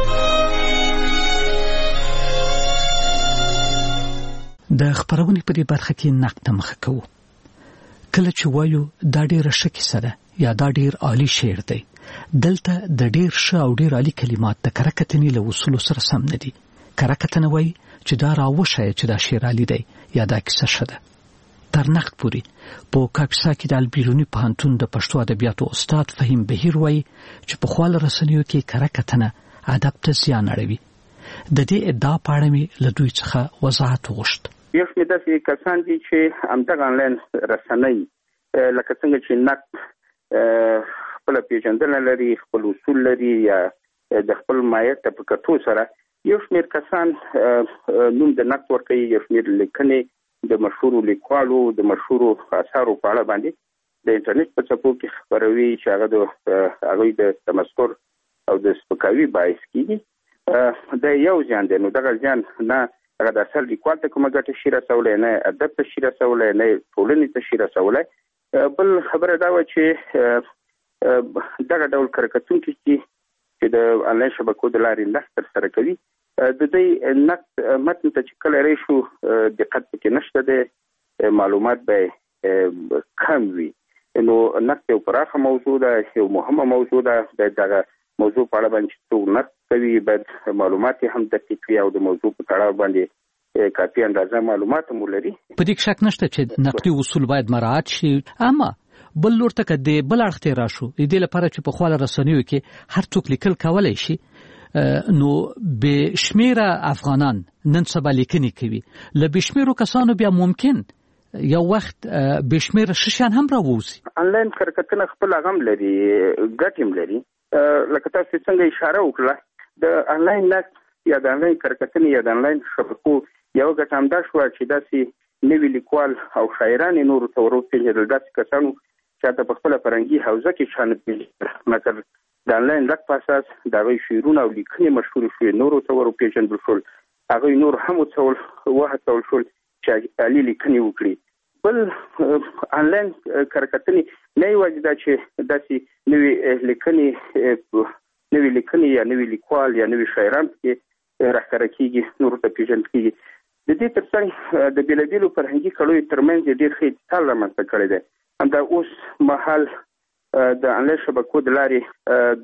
د خبرونې په دې برخه کې نقد مخه کوو. کله چې وایو دا ډېره ښه کیسه ده یا دا ډېر عالی شعر دی دلته د ډېر ښه او ډېر عالی کلمات د کره کتنې له اصولو سره سم نه دي. کره کتنه وایي چې دا راوښیه چې دا شعر عالی دی یا دا کیسه ښه ده. تر نقد پورې په کاپیسا کې د البیرونی پوهنتون د پښتو ادبیاتو استاد فهیم بهیر وایي چې په خپل رسنیو کې کره کتنه ادب ته زیان اړوي. د دې ادعا په اړه مې له دوی څخه وضاحت وغوښت. یو شمېر داسې کسان دي چې همدغه انلاین رسنۍ لکه څنګه چې نقد خپله پېژندنه لري خپل اصول لري یا د خپل مایت ته په کتو سره یو شمېر کسان نوم د نقد ورکوي یو شمېر لیکنې د مشهورو لیکوالو د مشهورو اثارو په اړه باندې د انټرنیټ په څپو کې خپروي چې هغه د هغوی د تمسخر او د سپکاوي باعث کېږي. دا یو زیان دی. نو دغه زیان نه هغه د اثر لیکوال ته کومه ګټه شي رسولی نه ادب ته شي رسولی نه ټولنې ته شي رسولی. بل خبره دا وه چې دغه ډول کرکټونکي چې د انلاین شبکو د لارې نقد ترسره کوي د دوی نقد متن ته چې کله راشو دقت پکې نشته دی معلومات به کم وي. نو نقد یو پراخه موضوع ده یو مهمه موضوع ده باید دغه موضوع په اړه باندې چې څوک نقد کوي باید معلومات هم دقیق وي او د موضوع په تړاو باندې کافي اندازه معلومات هم ولري. په دې شک نشته چې نقدي اصول باید مراعات شي. اما بل لور ته کده بل اړخ ته راشو د دې لپاره چې په خپل رسنیو کې هر څوک لیکل کولای شي نو به شمیره افغانان نن سبا لیکنې کوي له به شمیرو کسانو بیا ممکن یو وخت به شمیره ششان هم راووزي. انلاین کرکټونه خپل غم لري ګټم لري. لکه تاسو څنګه اشاره وکړه د انلاین نقد یا د انلاین کرکټونې یا د انلاین شبکو یو ګټه هم دا شوه چې داسې نوي لیکوال او شاعران نورو ته وروپېژندل داسې کسانو چې هلته په خپله فرهنګي حوزه کې شان مثلا د انلاین نقد په اساس د هغوی شعرونه او لیکنې مشهورې شوې نورو ته وروپېژندل شول. هغوی نور هم وهڅول شول چې عالي لیکنې وکړي. بل انلاین کرکټونې نه یوازې دا چې داسې نوې لیکنې نوې لیکنې یا نوې لیکوال یا نوې شاعران پکې راښکاره کېږي نورو ته پېژندل کېږي. د دې تر څنګ د بېلابېلو فرهنګي کړیو ترمنځ ډېر ښه اتصال رامنځته کړی دی. همدا اوس مهال د انلاین شبکو د لارې د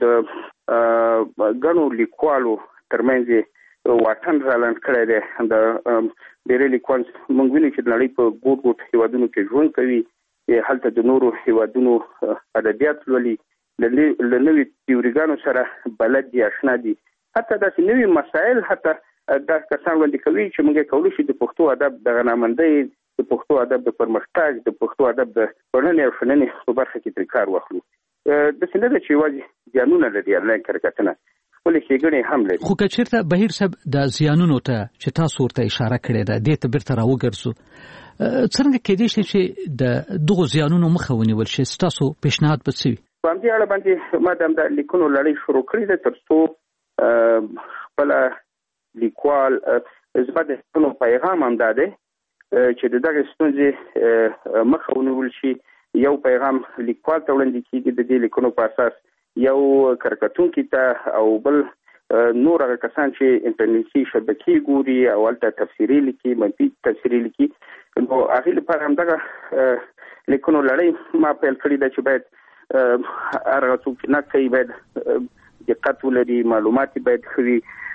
ګڼو لیکوالو ترمنځ واټن رالنډ کړی دی. د ډېری لیکوال موږ وینو چې د نړۍ په ګوټ ګوټ هېوادونو کې ژوند کوي هلته د نورو هېوادونو ادبیات لولي له نوي تیوريګانو سره بلد دي آشنا دي. حتی داسې نوي مسایل حتی دا کسان وړاندې کوي چې موږ کولی شو د پښتو ادب د غنامندۍ د پښتو ادب د پرمختګ د پښتو ادب د پړنې او شننې په برخه کې ترې کار واخلو. داسې نه ده چې یوازې زیانونه لري انلاین کرکټونه ولې ښېګڼې هم لري. خو که چېرته بهیر صاحب د زیانونو ته چې تاسو ورته اشاره کړې ده دې ته بیرته راوګرځو، څنګه کېدای شي چې د دغو زیانونو مخه ونیول شي؟ ستاسو پیشنهاد به څه وي؟ په همدې اړه باندې ما د همدا لیکونو لړۍ شروع کړې ده تر څو خپله لیکوال زما د لیکونو پیغام هم دا دی چې د دغې ستونزې مخه ونیول شي. یو پیغام لیکوال ته وړاندې کېږي د دې لیکونو په اساس، یو کارکتونکي ته، او بل نور هغه کسان چې انټرنیټي شبکې ګوري او هلته تفسیري لیکي، منفي تفسیري لیکي، نو هغې لپاره همدغه لیکونو لړۍ ما پیل کړې ده چې باید هر هغه څوک چې نقد کوي باید دقت ولري، معلومات باید ښه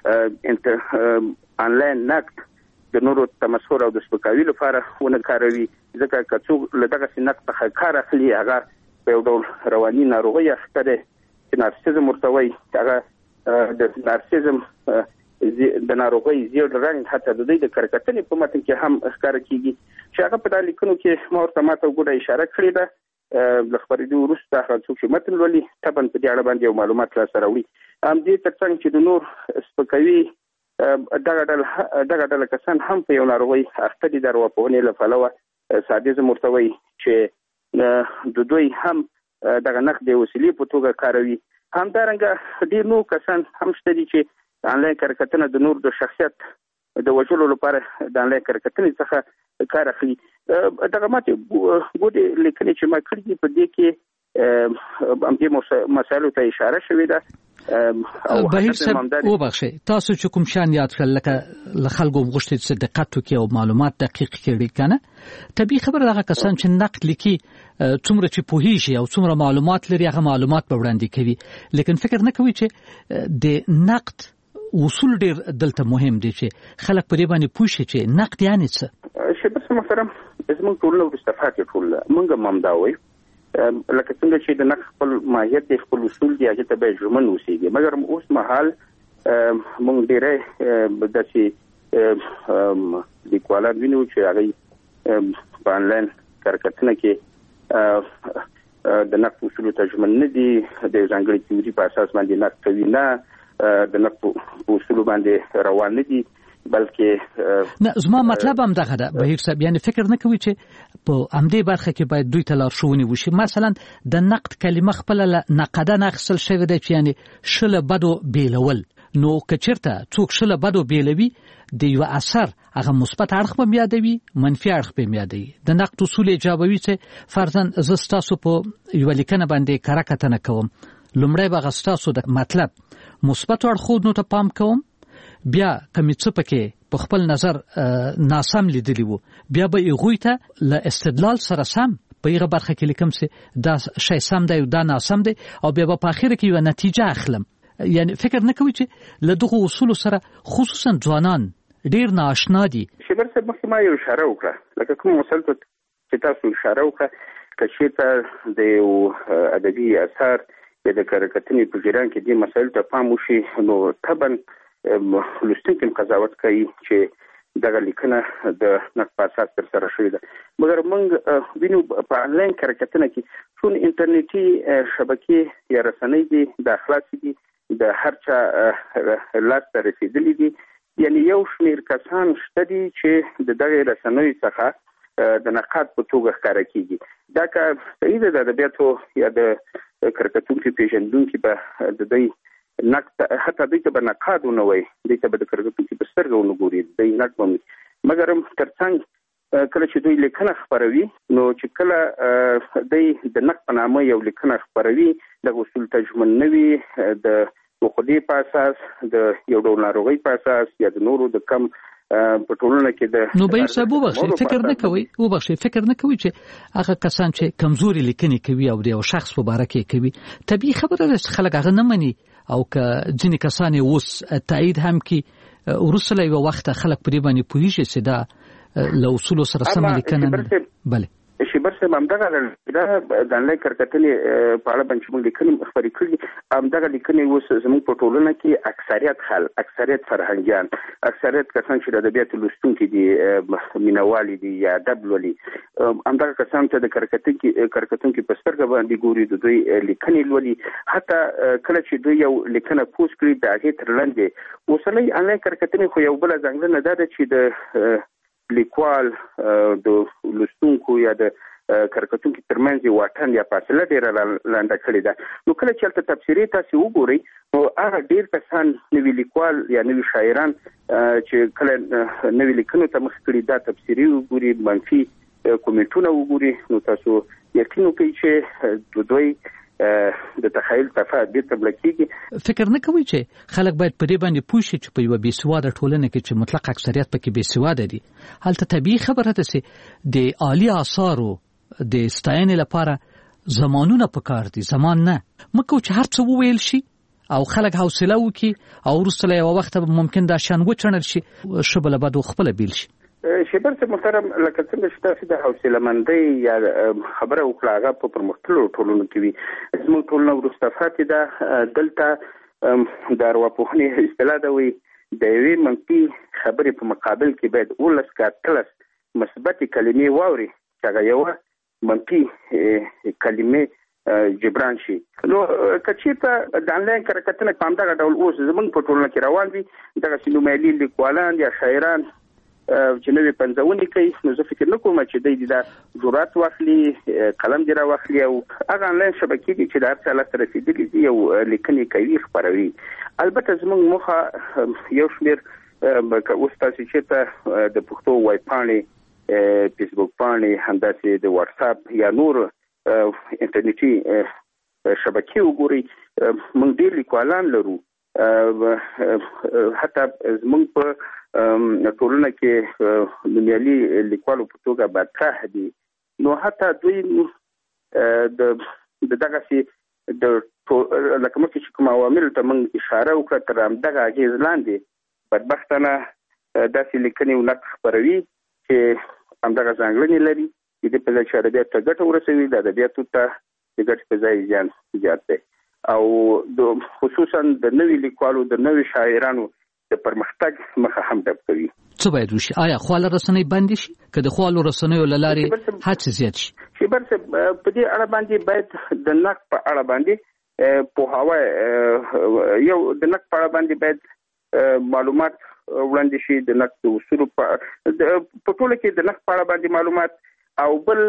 وي، آنلاین نقد د نورو تمسخر او د سپکاوي لپاره ونه کاروي، ځکه که څوک له دغسې نقد څخه کار اخلي هغه په یو ډول رواني ناروغۍ اخته دی چې نارسیزم ورته وایي. هغه د نارسیزم د ناروغۍ زیړ رنګ حتی د دوی د کرکټنې په متن کې هم ښکاره کېږي چې هغه په دا لیکنو کې ما ورته ماته وګوره اشاره کړې ده. له خپرېدو وروسته هغه څوک چې متن لولي طبعا په دې اړه باندې یو معلومات لاسته راوړي. همدې تر څنګ چې د نور سپکوي دغه ډله دغه ډله کسان هم په یو ناروغۍ اخته دي د ارواپوهنې له پلوه سادیزم ورته وایي چې د دوی هم دغه نقد د وسیلې په توګه کاروي. همدارنګه ډېر نور کسان هم شته دي چې آنلاین کرکټنه د نور د شخصیت د وژلو لپاره د آنلاین کرکټنې څخه کار اخلي. دغه ماتې ګوډې لیکنې چې ما کړي دي په دې کې همدې مسایلو ته اشاره شوې ده. بهیر صاحب وبخښئ، تاسو چې کوم شان یاد کړل لکه له خلکو غوښتي چې دقت وکړي او معلومات دقیق کړي کنه، طبیعي خبره هغه کسان چې نقد لیکي څومره چې پوهیږي او څومره معلومات لري هغه معلومات به وړاندې کوي، لیکن فکر نه کوي چې د نقد اصول ډېر دلته مهم دي چې خلک په دې باندې پوه شي چې نقد یعنی څه. شبر محترم زموږ ټولنه وروسته پاتې ټولنه موږ هم همدا وایو، لکه څنګه چې د نقد خپل ماهیت دی، خپل اصول دي، هغې ته باید ژمن اوسېږي. مګر اوس مهال موږ ډېری داسې لیکوالان وینو چې هغوی په آنلاین کرکټنه کې د نقد اصولو ته ژمن نه دي، د یو ځانګړي تیوري په اساس باندې نقد کوي، نه د نقد په اصولو باندې روان نه دي، بلکې نه. زما مطلب هم دغه ده بهیر صاحب، یعنی فکر نه کوي چې په همدې برخه کې باید دوی ته لارښوونې وشي. مثلا د نقد کلمه خپله له نقدن اخیستل شوې ده چې یعنی شله بدو بیلول، نو که چېرته څوک شله بدو بیلوي د یو اثر هغه مثبت اړخ به یادوي، منفي اړخ به یادوي. د نقد اصول ایجابوي چې فرضاً زه ستاسو په یوه لیکنه باندې کره کتنه کوم، لومړی به هغه ستاسو د مطلب مثبتو اړخونو ته پام کوم، بیا کمی څه پکې په خپل نظر ناسم لیدلی وو بیا به هغوی ته له استدلال سره سم په هغه برخه کې لیکم چې دا شی سم دی او دا ناسم دی، او بیا به په اخر کې یوه نتیجه اخلم. یعنی فکر نه کوي چې له دغو اصولو سره خصوصا ځوانان ډېر نااشنا دي. شبر صاحب مخکې ما یو اشاره وکړه، لکه کوم مثال ته چې تاسو اشاره وکړه، که چېرته د یو ادبي اثر یا د کرکټنې په جریان کې دې مسایلو ته پام وشي، نو طبعا لوستونکي هم قضاوت کوي چې دغه لیکنه د نقد په اساس ترسره شوې ده. مګر موږ وینو په آنلاین کرکټنه کې ټول انټرنیټي شبکې یا رسنۍ دي د خلاصې دي، د هر چا لاس ته رسېدلي دي. یعنی یو شمېر کسان شته دي چې د دغې رسنیو څخه د نقاد په توګه ښکاره کېږي. دا که صحیح ده د ادبیاتو یا د کرکټونکي پېژندونکي به د دوی نقد حتی دوی ته به نقاد ونه وایي، دوی ته به د کرکټونکي په سترګه ونه ګوري، دوی نقد به وایي. مګر تر څنګ کله چې دوی لیکنه خپروي، نو چې کله دوی د نقد په نامه یو لیکنه خپروي د اصول ته ژمن نه وي، د مخدې په اساس، د یو ډول ناروغۍ په اساس یا د نورو د کم په ټولنه کې د نو بهیر صاحب وبخښئ، فکر نه کوي وبخښئ فکر نه کوي چې هغه کسان چې کمزوري لیکنې کوي او د یو شخص په باره کې کوي، طبیعي خبره ده چې خلک هغه نه مني، او که ځینې کسان یې اوس تایید هم کړي، وروسته له یوه وخته خلک په دې باندې پوهېږي چې دا له اصولو سره سمه لیکنه نه ده. بله شیبر صاحب همدغه دا د انلاین کرکټنې په اړه باندې موږ لیکنې خبرې کړې همدغه لیکنې اوس زموږ په ټولنه کې اکثریت خلک اکثریت فرهنګیان اکثریت کسان چې د ادبیاتو لوستونکي دي مینوالي دي یا ادب لولي همدغه کسان چې د کرکټونکي کرکټونکي په سترګه باندې ګوري د دوی لیکنې لولي حتی کله چې دوی یو لیکنه پوسټ کړي د هغې تر لاندې اوسنۍ انلاین کرکټنې خو یو بله ځانګړنه دا ده چې د لیکوال د لوستونکو یا د کرکټونکو ترمنځ واټن یا فاصله ډیره لنډه کړې ده. نو کله چې هلته تبصرې تاسو وګورئ نو هغه ډیر کسان نوي لیکوال یا نوي شاعران چې کله نوي لیکنو ته مخ کړي دا تبصرې وګوري منفي کومنټونه وګوري نو تاسو یقین وکړئ چې د دوی د تخیل تفاعل د تبلیغي فکر نه کوي چې خلک باید په دې باندې پوه شي چې په یو بې سواده ټولنه کې چې مطلق اکثریت پکې بې سواده دي هلته طبیعي خبره ده چې د عالی آثارو د ستاینې لپاره زمانونه پکار دي زمان نه مکو چې هر څه وویل شي او خلک حوصله وکړي او وروسته له یو وخت ممکن دا شان وچڼل شي شبله بد خپل بیل شي. شیبر صاحب محترم لکه څنګه چې تاسو د حوصله مندۍ یا خبره وکړه هغه په پرمختللو ټولنو کې وي زموږ ټولنه وروسته پاتې ده دلته د ارواپوهنې اصطلاح ده وایي د یوې منفي خبرې په مقابل کې باید اوولس که اتلس مثبتې کلمې واوري چې هغه یوه منفي کلمې جبران شي. نو که چېرته د انلاین کرکټنه په همدغه ډول اوس زموږ په ټولنه کې روان وي دغسې نومیالي لیکوالان یا شاعران چې نوې پنځونې کوي نو زه فکر نه کوم چې دوی دا جرأت واخلي قلم دې راواخلي او هغه انلاین شبکې دي چې د هر څه لاسته رسېدلي دي یو لیکنې کوي خپروي. البته زموږ موخه یو شمېر اوس تاسو چېرته د پښتو وای پاڼې فیسبوک پاڼې همداسې د واټساپ یا نور انټرنیټي شبکې وګورئ موږ ډېر لیکوالان لرو حتی زموږ په ټولنه کې نومیالي لیکوالو په توګه مطرح دي نو حتی دوی د دغسې د لکه مخکې چې کوم عواملو ته موږ اشاره وکړه تر همدغه اغېز لاندې بدبختانه داسې لیکنې او نقد خپروي چې همدغه ځانګړنې لري د دې په ځای چې ادبیاتو ته ګټه ورسوي د ادبیاتو ته د ګټې په ځای زیان زیات دی او د خصوصا د نوي لیکوالو د نوي شاعرانو د پرمختګ مخه هم ډب کوي. څه باید وشي؟ آیا خواله رسنۍ بندې شي که د خواله رسنیو له لارې هڅې زیات شي؟ شیبر صاحب په دې اړه باندې باید د نقد په اړه باندې پوهاوی یو د نقد په اړه باندې باید معلومات وړاندې شي د نقد اصولو په ټوله کې د نقد په اړه باندې معلومات او بل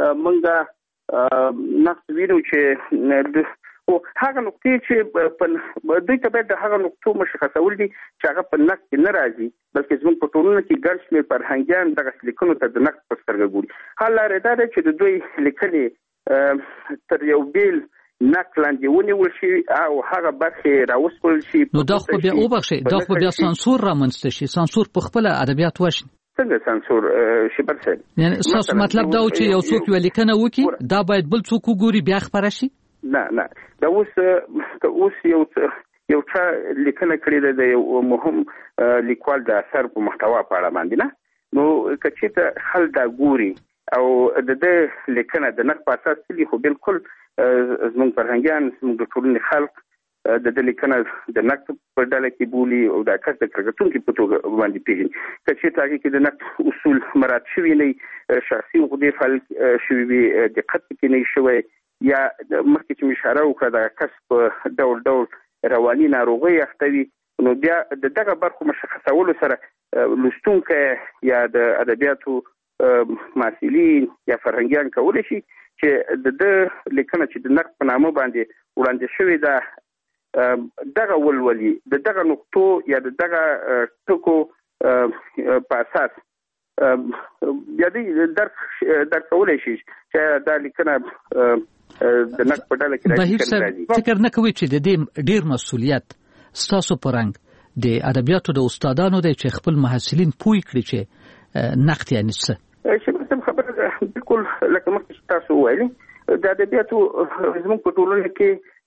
موږ نقد وینو چې او هغه نقطې چې دوی ته باید د هغه نقطو مشخصول دي چې هغه په نقد کې نه راځي بلکې زموږ په ټولنه کې ګڼ شمېر فرهنګیان دغسې لیکنو ته د نقد په سترګه ګوري. حل لاره دا ده چې د دوی لیکنې تر یو بیل نقد لاندې ونیول شي او هغه برخې راوسپړل شي. نو دا خو بیا وبخښئ دا خو بیا سانسور رامنځته شي سانسور په خپله ادبیات وشي. څنګه سانسور شیبر صاحب؟ یعنې ستاسو مطلب دا و چې یو څوک یوه لیکنه وکړي دا باید بل څوک وګوري بیا خپره شي؟ نه نه دا اوس که اوس یو یو چا لیکنه کړې ده د یو مهم لیکوال د اثر په محتوا په اړه باندې نه نو که چېرته خلک دا ګوري او د ده لیکنه د نقد په اساس تلي خو بالکل زموږ فرهنګیان زموږ د ټولنې خلک د ده لیکنه د نقد په ډله کې بولي او دا کس د کرکټونکي په توګه باندې پېژني. که چېرته هغې کې د نقد اصول مراعات شوي نه شخصي عقدې فعال شوي وي دقت پکې نه شوی یا مخکې چې مې اشاره وکړه د کس په ډول ډول رواني ناروغۍ اخته وي نو بیا د دغه برخو مشخصولو سره لوستونکی یا د ادبیاتو محصلین یا فرهنګیان کولی شي چې د ده لیکنه چې د نقد په نامه باندې وړاندې شوې ده دغه ولولي د دغه نقطو یا د دغه ټکو په اساس بیا دوی درک کولی شي چې دا لیکنه د نقد په ډله کې راځي. فکر نه کوي چې د دې ډېر مسؤلیت ستاسو په رنګ د ادبیاتو د استادانو دی چې خپل محصلین پوه کړي چې نقد یعنې څه؟ شیبر خبره بالکل لکه مخکې تاسو وویلې د ادبیاتو زموږ په ټولنه کې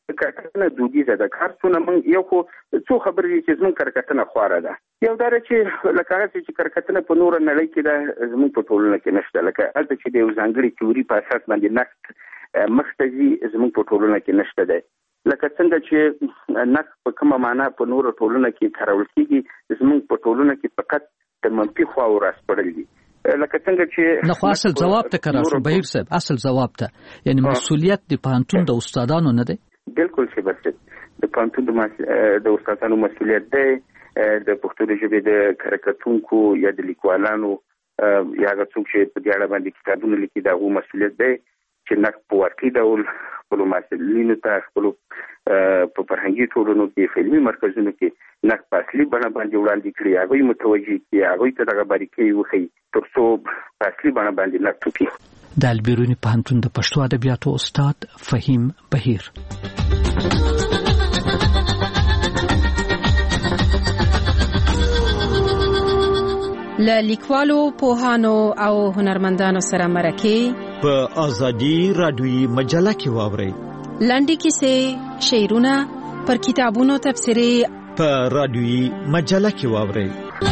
کارکتنه دودیزه ده کار څونه من یو خو څو خبرې چې زمون کارکتنه خواره ده یو دا چې لکه هغه چې کارکتنه په نور نړۍ کې ده زمون په ټولنه کې نشته لکه البته چې د یو ځانګړي تیوري په اساس باندې نقد مختزي زمون په ټولنه کې نشته ده لکه څنګه چې نقد په کومه معنا په نور ټولنه کې کارول کیږي زمون په ټولنه کې فقط د منفي خوا ورسپړل دي لکه څنګه چې نو اصل جواب ته کراسو بهیر صاحب اصل جواب ته یعنی مسؤلیت د پانتون د استادانو نه دی بالکل شي بس د پانتون د استادانو مسؤلیت دی د پښتو ژبې د کارکتونکو یا د لیکوالانو یا هغه څوک چې په دې اړه باندې کتابونه لیکي دا غو مسؤلیت دی چې نقد په واقعي ډول خپل مسؤلینو ته خپل په فرهنګي ټولنو کې فلمي مرکزونو کې نقد په اصلي بڼه باندې وړاندې کړي هغه متوجي کی هغه ته دغه باریکي وخی ترڅو په اصلي بڼه باندې نقد وکړي د البیرونی پوهنتون د پښتو ادبیاتو استاد فهیم بهیر له لیکوالو پوهانو او هنرمندانو سره مرکه په ازادي رادیوي مجله کې واورئ لنډې کیسې شعرونه پر کتابونو تبصرې په رادیوي مجله کې واورئ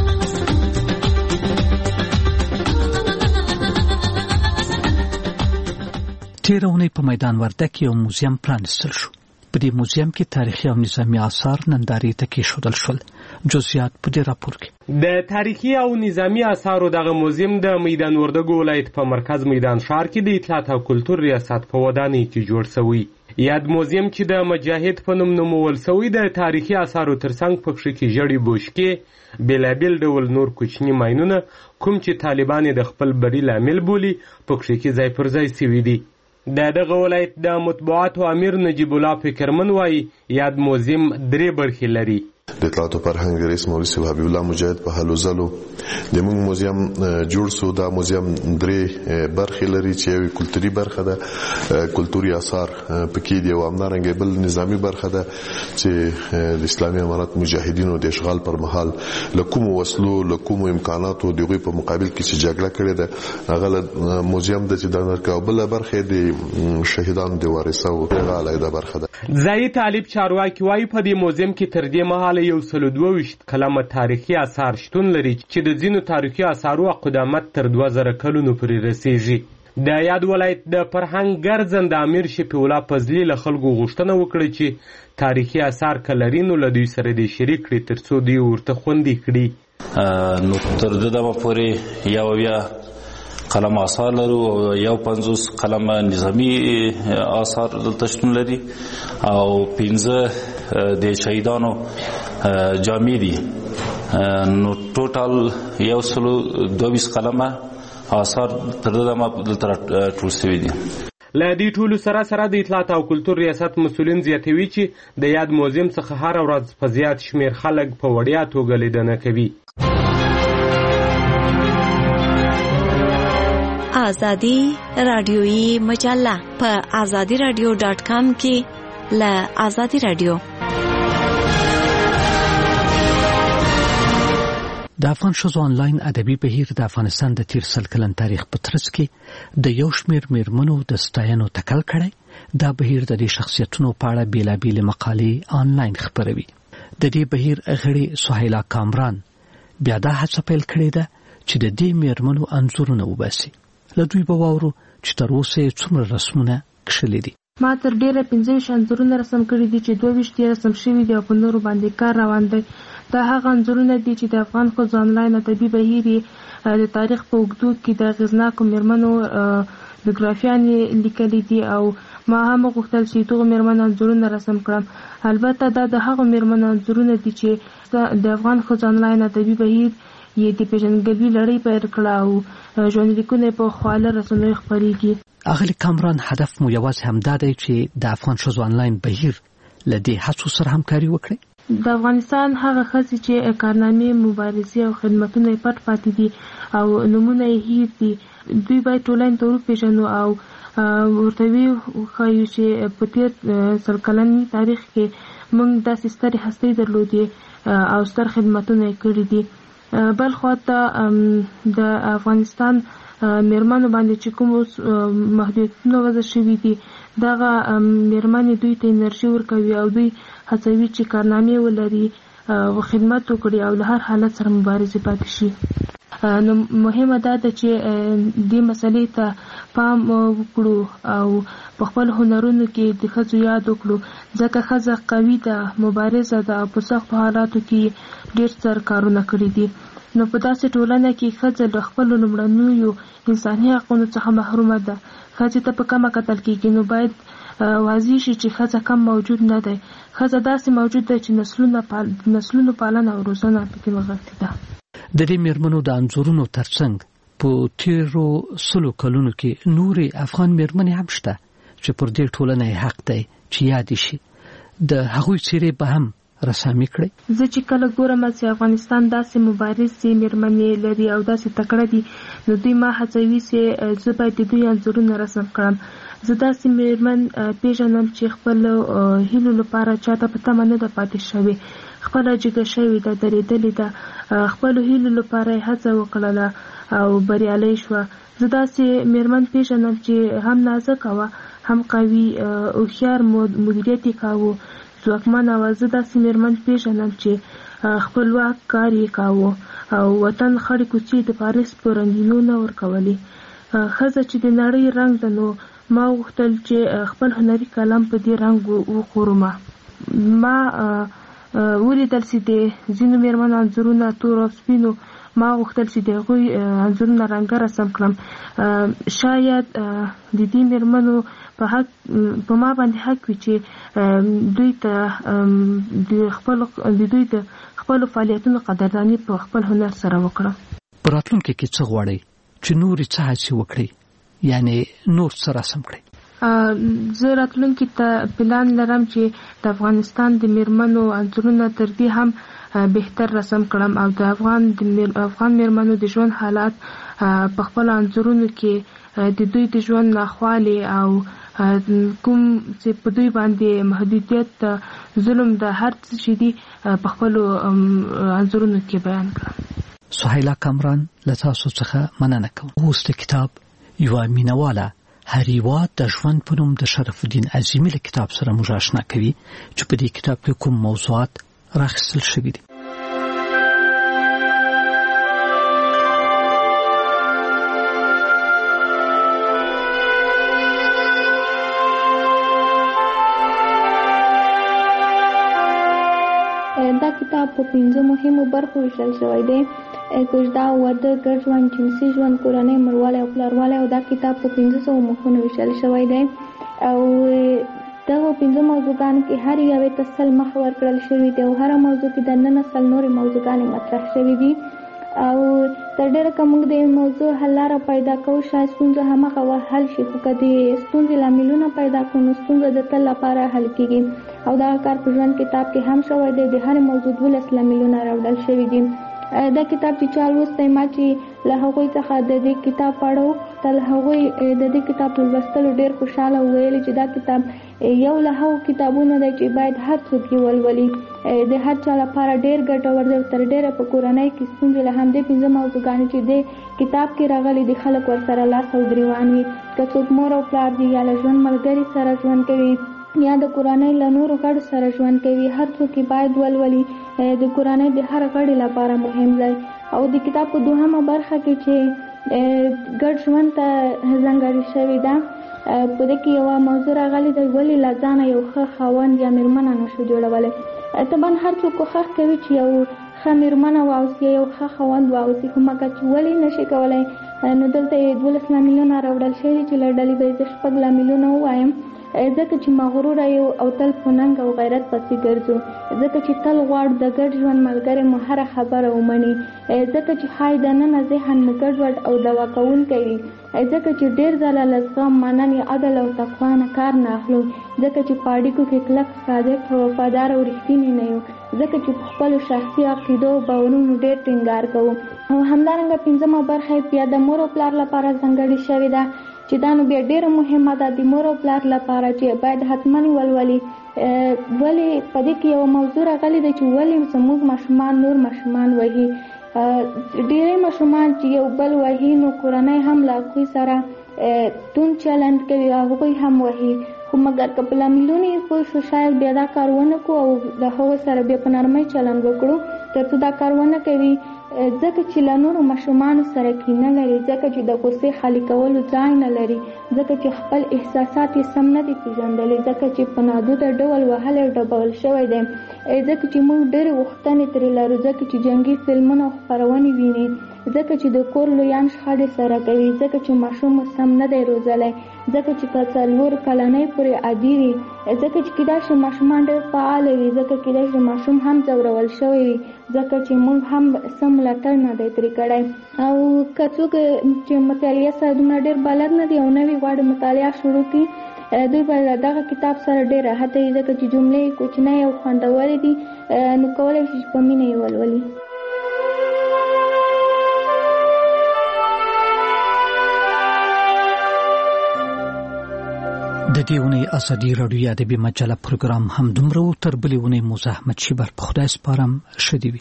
تیر اونۍ په میدان وردګ یو موزیم پرانیستل شو. په دې موزیم کې تاریخي او نظامي آثار نندارې ته کېښودل شول. جزئیات په دې راپور کې. د تاریخي او نظامي آثارو دغه موزیم د میدان وردګ ولایت په مرکز میدان ښار کې د اطلاعات او کلتور ریاست په ودانۍ کې جوړ شوی. یاد موزیم چې د مجاهد په نوم نومول شوی د تاریخي آثارو ترڅنګ پکښې کې ژړې بوشکې بېلابېل ډول نور کوچني ماینونه کوم چې طالبان د خپل بری لامل بولي پکښې کې ځای پر ځای شوي دي. د دغه ولایت د مطبوعاتو امیر نجیب الله فکرمن وایي یاد موزیم درې برخې لري. د اطلاعات او فرهنګ رئیس مولوي صاحب حبیب الله مجاهد په هلو ځلو د موږ موزیم جوړ شو. دا موزیم درې برخې لري چې یو کلتوري برخه ده کلتوري آثار پکې دي او همدارنګه بل نظامی برخه ده چې د اسلامي امارات مجاهدینو د اشغال پر مهال له کومو وسلو له کومو امکاناتو دغه په مقابل کې چې جګړه کړې ده هغه موزیم د چې د نرکاو بل برخه د شهیدانو د وارثو هغه علاوه برخه ده. ځای طالب چارواکي وایي په دې موزیم کې تر دې مهاله یو سل دوه ویشت کلمه تاریخي آثار شتون لري چې د ځینو تاریخي آثارو قدامت تر دوه زره کلونو پورې رسیږي. د یاد ولایت د فرهنګ ګرځنده امیر شفیع الله فضلي له خلکو غوښتنه وکړه چې تاریخي آثار که لري نو له دوی سره دې شریک کړي تر څو دوی ورته خوندي کړي. نو تر دې دمه پورې یا بیا قلم آثار لرو او یو پنځوس قلم نظامی آثار دلته شتون لري او پنځه د شهیدانو جامې دي. نو ټوټال یو سلو دوه ویشت قلمه آثار تر دې دمه دلته ټول شوي دي. له دې ټولو سره سره د اطلاعات او کلتور ریاست مسؤلین زیاتوي چې د یاد موزیم څخه هره ورځ په زیات شمیر خلک په وړیا توګه لیدنه کوي. آزادی رادیویی مجله په آزادی رادیو ډاټ کام کې له آزادی رادیو. د افغان ښځو آنلاین ادبي بهیر د افغانستان د تیر سل کلن تاریخ په ترڅ کې د یو شمېر میرمنو د ستاینو تکل کړی. دا بهیر د دې شخصیتونو په اړه بېلابېلې مقالې آنلاین خپروي. د دې بهیر غړي سهیلا کامران بیا دا هڅه پیل کړې ده چې د دې میرمنو انځورونه وباسي. له دوی به واورو چې تر اوسه یې څومره رسمونه کښلي دي. ما تر ډیره پنځه ویشت انځورونه رسم کړي دي چې دوه ویشت یې رسم شوي دي او په نورو باندې کار روان دی. دا هغه انځورونه دي چې د افغان ښځو آنلاین ادبي بهیر یې د تاریخ په اوږدو کې د اغېزناکو میرمنو بیوګرافیانې لیکلي دي او ما هم غوښتل چې دغو میرمنو انځورونه رسم کړم. البته دا د هغو میرمنو انځورونه دي چې د افغان ښځو آنلاین ادبي بهیر یې د پیژندګلوي لړۍ پیل کړه او ژوندلیکونه په خواله رسنیو خپرېږي. اغلې کامران هدف مو یوازې همدا دی چې د افغان ښځو آنلاین بهیر له دې هڅو سره همکاري وکړي. د افغانستان هغه ښځې چې کارنامې مبارزې او خدمتونه یې پټ پاتې دي او نومونه یې هیر دي دوی باید ټولنې ته وپېژنو او ورته وښایو چې په تېر سل کلني تاریخ کې موږ داسې سترې هستۍ درلودې او ستر خدمتونه یې کړي دي. بل خواته د افغانستان میرمنو باندې چې کوم محدودیتونه وضع شوي دي دغه میرمنې دوی ته انرژي ورکوي او دوی هڅوي چې کارنامې ولري او خدمت وکړي او له هر حالت سره مبارزه پاتې شي. نو مهمه ده چې دې مسلې ته پام وکړو او په خپل هنرونو کې د ښځو یاد وکړو ځکه ښځه قوي ده، مبارزه ده او په سختو حالاتو کې ډېر ستر کارونه کړي دي. نو په داسې ټولنه کې ښځه له خپلو لومړنیو انساني حقونو څخه محرومه ده. ښځې ته په کمه کتل کېږي نو باید واضح شي چې ښځه کم موجود نه دی. ښځه داسې موجود ده چې نسلونه پال... نسلونو پالنه او روزنه پکې نغښتې ده. د دې میرمنو د انځورونو ترڅنګ په تیرو سلو کلونو کې نورې افغان میرمنې هم شته چې پر دې ټولنه حق دی چې یاد شي. د هغوی څیرې به هم رسامي کړي. زه چې کله ګورم چې افغانستان داسې مبارزې میرمنې لري او داسې تکړه دي نو دوی ما هڅوي چې زه باید د دوی انځورونه رسم کړم. زه داسې میرمن پیژنم چې خپل هیلو لپاره چاته په تمه نه ده پاتې شوې، خپله جګه شوې ده، درېدلې ده، خپلو هیلو لپاره یې هڅه وکړله او بریالی شوه. زه داسې میرمن پیژنم چې هم نازکه وه، هم قوي، هوښیار مدیریت یې کاوه، ځواکمنه وه. زه داسې میرمن پیژنم چې خپلواک کار یې کاوه او وطن خړې کوڅې د پاریس په رنګینو نه ورکولې. ښځه چې د نړۍ رنګ ده نو ما غوښتل چې خپل هنري کلم په دې رنګ وخورم. ما ولیدل چې د ځینو میرمنو انځورونه تور او سپینو، ما غوښتل چې د هغوی انځورونه رنګه رسم کړم. شاید د دې میرمنو په حق په ما باندې حق وي چې دوی ته د خپل د دوی د خپل فعالیتونو قدرداني په خپل هنر سره وکړم. په راتلونکي کې څه غواړئ چې نورې څه هڅې وکړي، یعنی نور څه رسم کړي؟ زه راتلونکي ته پلان لرم چې د افغانستان د میرمنو انځورونه تر دې هم بهتر رسم کړم او د افغان د افغان میرمنو د ژوند حالات په خپل انځورونو کې د دوی د ژوند ناخوالې او کوم چې په دوی باندې محدودیت، ظلم، د هر څه چې دي په خپلو انځورونو کې بیان کړم. سهیلا کامران له تاسو څخه مننه کوم. اوس د کتاب یوه مینهواله هر هیواد د ژوند په نوم د شرف الدین عظیمي له کتاب سره موږ آشنا کوي چې په دې کتاب کې کوم موضوعات راخیستل شوي دي. دا کتاب په پنځه مهمو برخو ویشل شوی دی: کوژده، واده، ګډ ژوند، جنسي ژوند، کورنۍ، مړوالی او پلاروالی. او دا کتاب په پنځه سوو مخونو ویشل شوی دی او دغه پنځه موضوعګانو کې هر یوې ته سل مخه ورکړل شوي دي او هره موضوع کې د نن سل نورې موضوعګانې مطرح شوي دي او تر ډېره که موږ د یو موضوع حل لاره پیدا کوو شاید ستونزه همغه وخت حل شي، خو که د ستونزې لاملونه پیدا کړو نو ستونزه د تل لپاره حل کېږي. او دغه کار په ژوند کتاب کې هم شوی دی. د هرې موضوع دولس لاملونه راوړل شوي دي. دا کتاب چې چا لوستی، ما چې له هغوی څخه د دې کتاب په اړه وپوښتل، هغوی د دې کتاب په لوستلو ډېر خوشحاله وویل چې دا کتاب یو له هغو کتابونو دی چې باید هر څوک یې ولولي. د هر چا لپاره ډېر ګټور دی. تر ډېره په کورنۍ کې ستونزې له همدې پنځه موضوعګانې چې دې کتاب کې راغلي دي خلک ورسره لاس او ګرېوان وي. که څوک مور او پلار دي یا له ژوند ملګري سره ژوند کوي یا د کورنۍ له نورو غړو سره ژوند کوي، هر څوک باید ولولي. د کورنۍ د هر غړي لپاره مهم دی. او د کتاب په دوهمه برخه کې چې ګډ ژوند ته ځانګړې شوې ده، په دې کې یوه موضوع راغلې ده: ولې له ځانه یو ښه خاوند یا مېرمنه نشو جوړولی. طبعا هر څوک کوښښ کوي چې یو ښه مېرمنه واوسي، یو ښه خاوند واوسي، خو مګر چې ولې نشي کولی نو دلته یې دولس لاملونه راوړل شوي چې له ډلې به یې زه شپږ لاملونه ووایم. ځکه چې مغروره یو او تل په ننګ او غیرت پسې ګرځو، ځکه چې تل غواړو د ګډ ژوند ملګری مو هره خبره ومني، ځکه چې ښایي دننه ذهن مو ګډوډ او دوا کوونکی وي، ځکه چې ډېر ځله له زغم، مننې، عدل او تقوا نه کار نه اخلو، ځکه چې په اړیکو کې کلک، صادق او وفادار او رښتیني نه یو، ځکه چې په خپلو شخصي عقیدو او باورونو ډېر ټینګار کوو. او همدارنګه پنځمه برخه یې بیا د مور او پلار لپاره ځانګړې شوې ده چې دا نو بیا ډېره مهمه ده د مور او پلار لپاره چې باید حتما ولولي. ولې په دې کې یو موضوع راغلی دی چې ولې زموږ ماشومان نور ماشومان وهي. ډېری ماشومان چې یو بل وهي نو کورنۍ هم له هغوی سره توند چلند کوي، هغوی هم وهي، خو مګر که په لاملونو یې پوه شو شاید بیا دا کار ونه کړو او د هغو سره بیا په نرمۍ چلند وکړو تر څو دا کار ونه کوي. ځکه چې له نورو ماشومانو سره کینه لري، ځکه چې د غصې خالي کولو ځای نه لري، ځکه چې خپل احساسات یې سم نه دي پېژندلی، ځکه چې په نادوده ډول وهلی او ډبول شوی دی، ځکه چې موږ ډېرې غوښتنې ترې لرو، ځکه چې جنګي فلمونه او خپرونې ویني، ځکه چې د کور لویان شخړې سره کوي، ځکه چې ماشوم سم نه دی روزلی، ځکه چې په څلور کلنۍ پورې عادي وي، ځکه چې کیدای شي ماشومان ډېر فعاله وي، ځکه کیدای شي ماشوم هم ځورول شوی وي، ځکه چې موږ هم سم ملاتړ نه دی ترې کړی. او که څوک چې مطالعه سره دومره ډېر بلد نه دي او نوي غواړي مطالعه شروع کړي، دوی به دغه کتاب سره ډېر راحت وي، ځکه چې جملې کوچنۍ او خوندورې دي، نو کولی شي چې په مینه یې ولولي. د دې اونۍ ازادي راډیو ادبي مجله پروګرام هم دومره و. تر بلې اونۍ موزه احمد شیبر په خدای سپارم. ښه دې وي.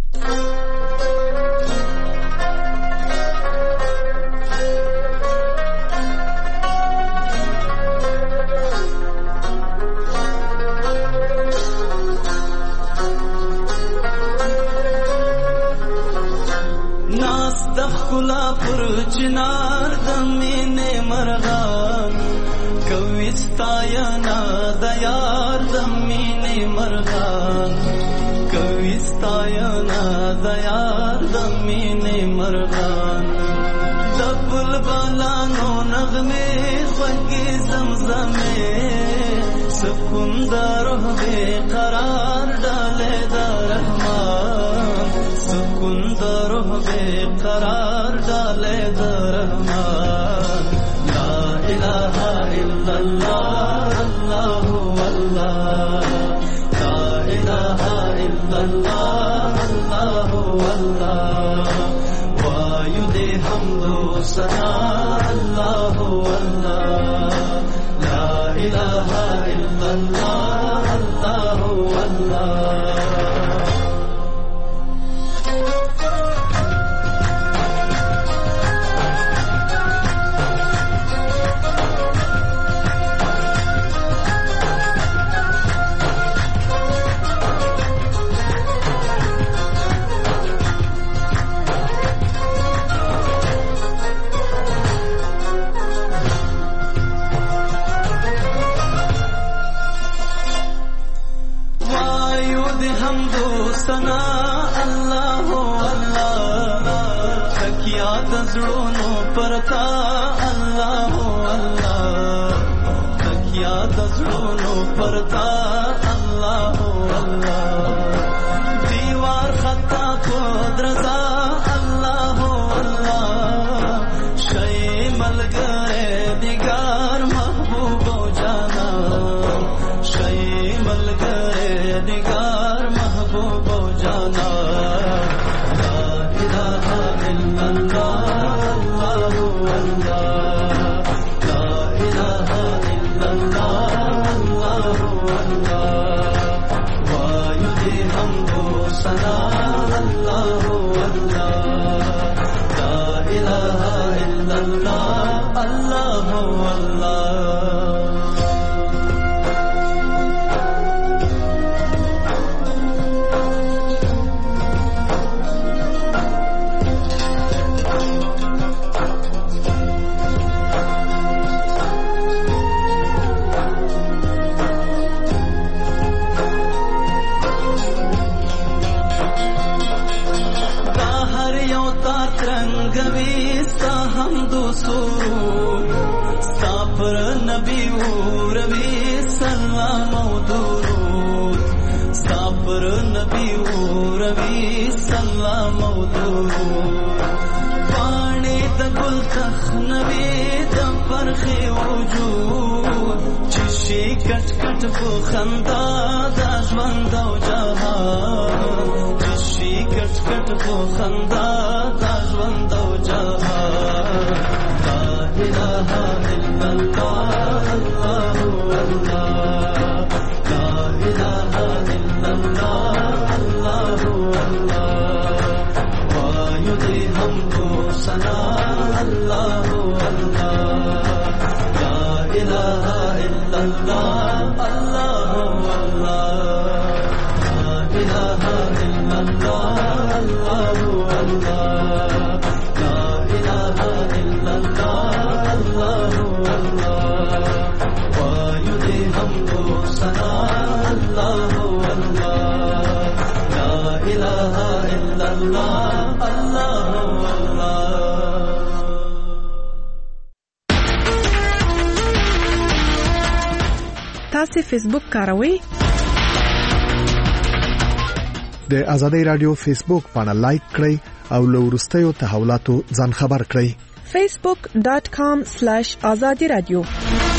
ناس د ښکلا پر چنار د مینې مرغان کوي ستاینا د یار د مینې مرغان، کوي ستاینا د یار د مینې مرغان، د بلبلانو نغمې خوږې زمزمې سکون د روح بې قرار ډالې د رحمان، سکون د روح بې قرار ډالې د رحمان. لا اله الا الله الله والله، لا اله الا الله الله والله، وایو دې حمد و ثنا الله والله، لا اله الا الله الله والله. سنا الله الله تکیا د زړونو پرتا الله الله تکیا د زړونو پرتا الله الله دیوار خطا کو درزا الله الله شي ملګری دیګار محبوب او جانا شي ملګری دیګار محبوب او جانا. لا اله الا الله الله والله، لا اله الا الله الله والله، وایو دې حمد و ثنا الله والله، لا اله الا الله الله والله. نبی اوروی سلام او درود، صبر نبی اوروی سلام او درود، پانی د ګل تخنوي د فرخي وجود، چشي کټ کټ په خندا د ژوند او جهان، چشي کټ کټ په خندا د ژوند او جهان. لا اله الا الله الله والله، لا اله الا الله الله والله، تاسو فیسبوک کاروئ؟ د آزادۍ رادیو فیسبوک باندې لایک کړئ او له وروستیو تحولاتو ځان خبر کړئ. facebook dot com slash azadi radio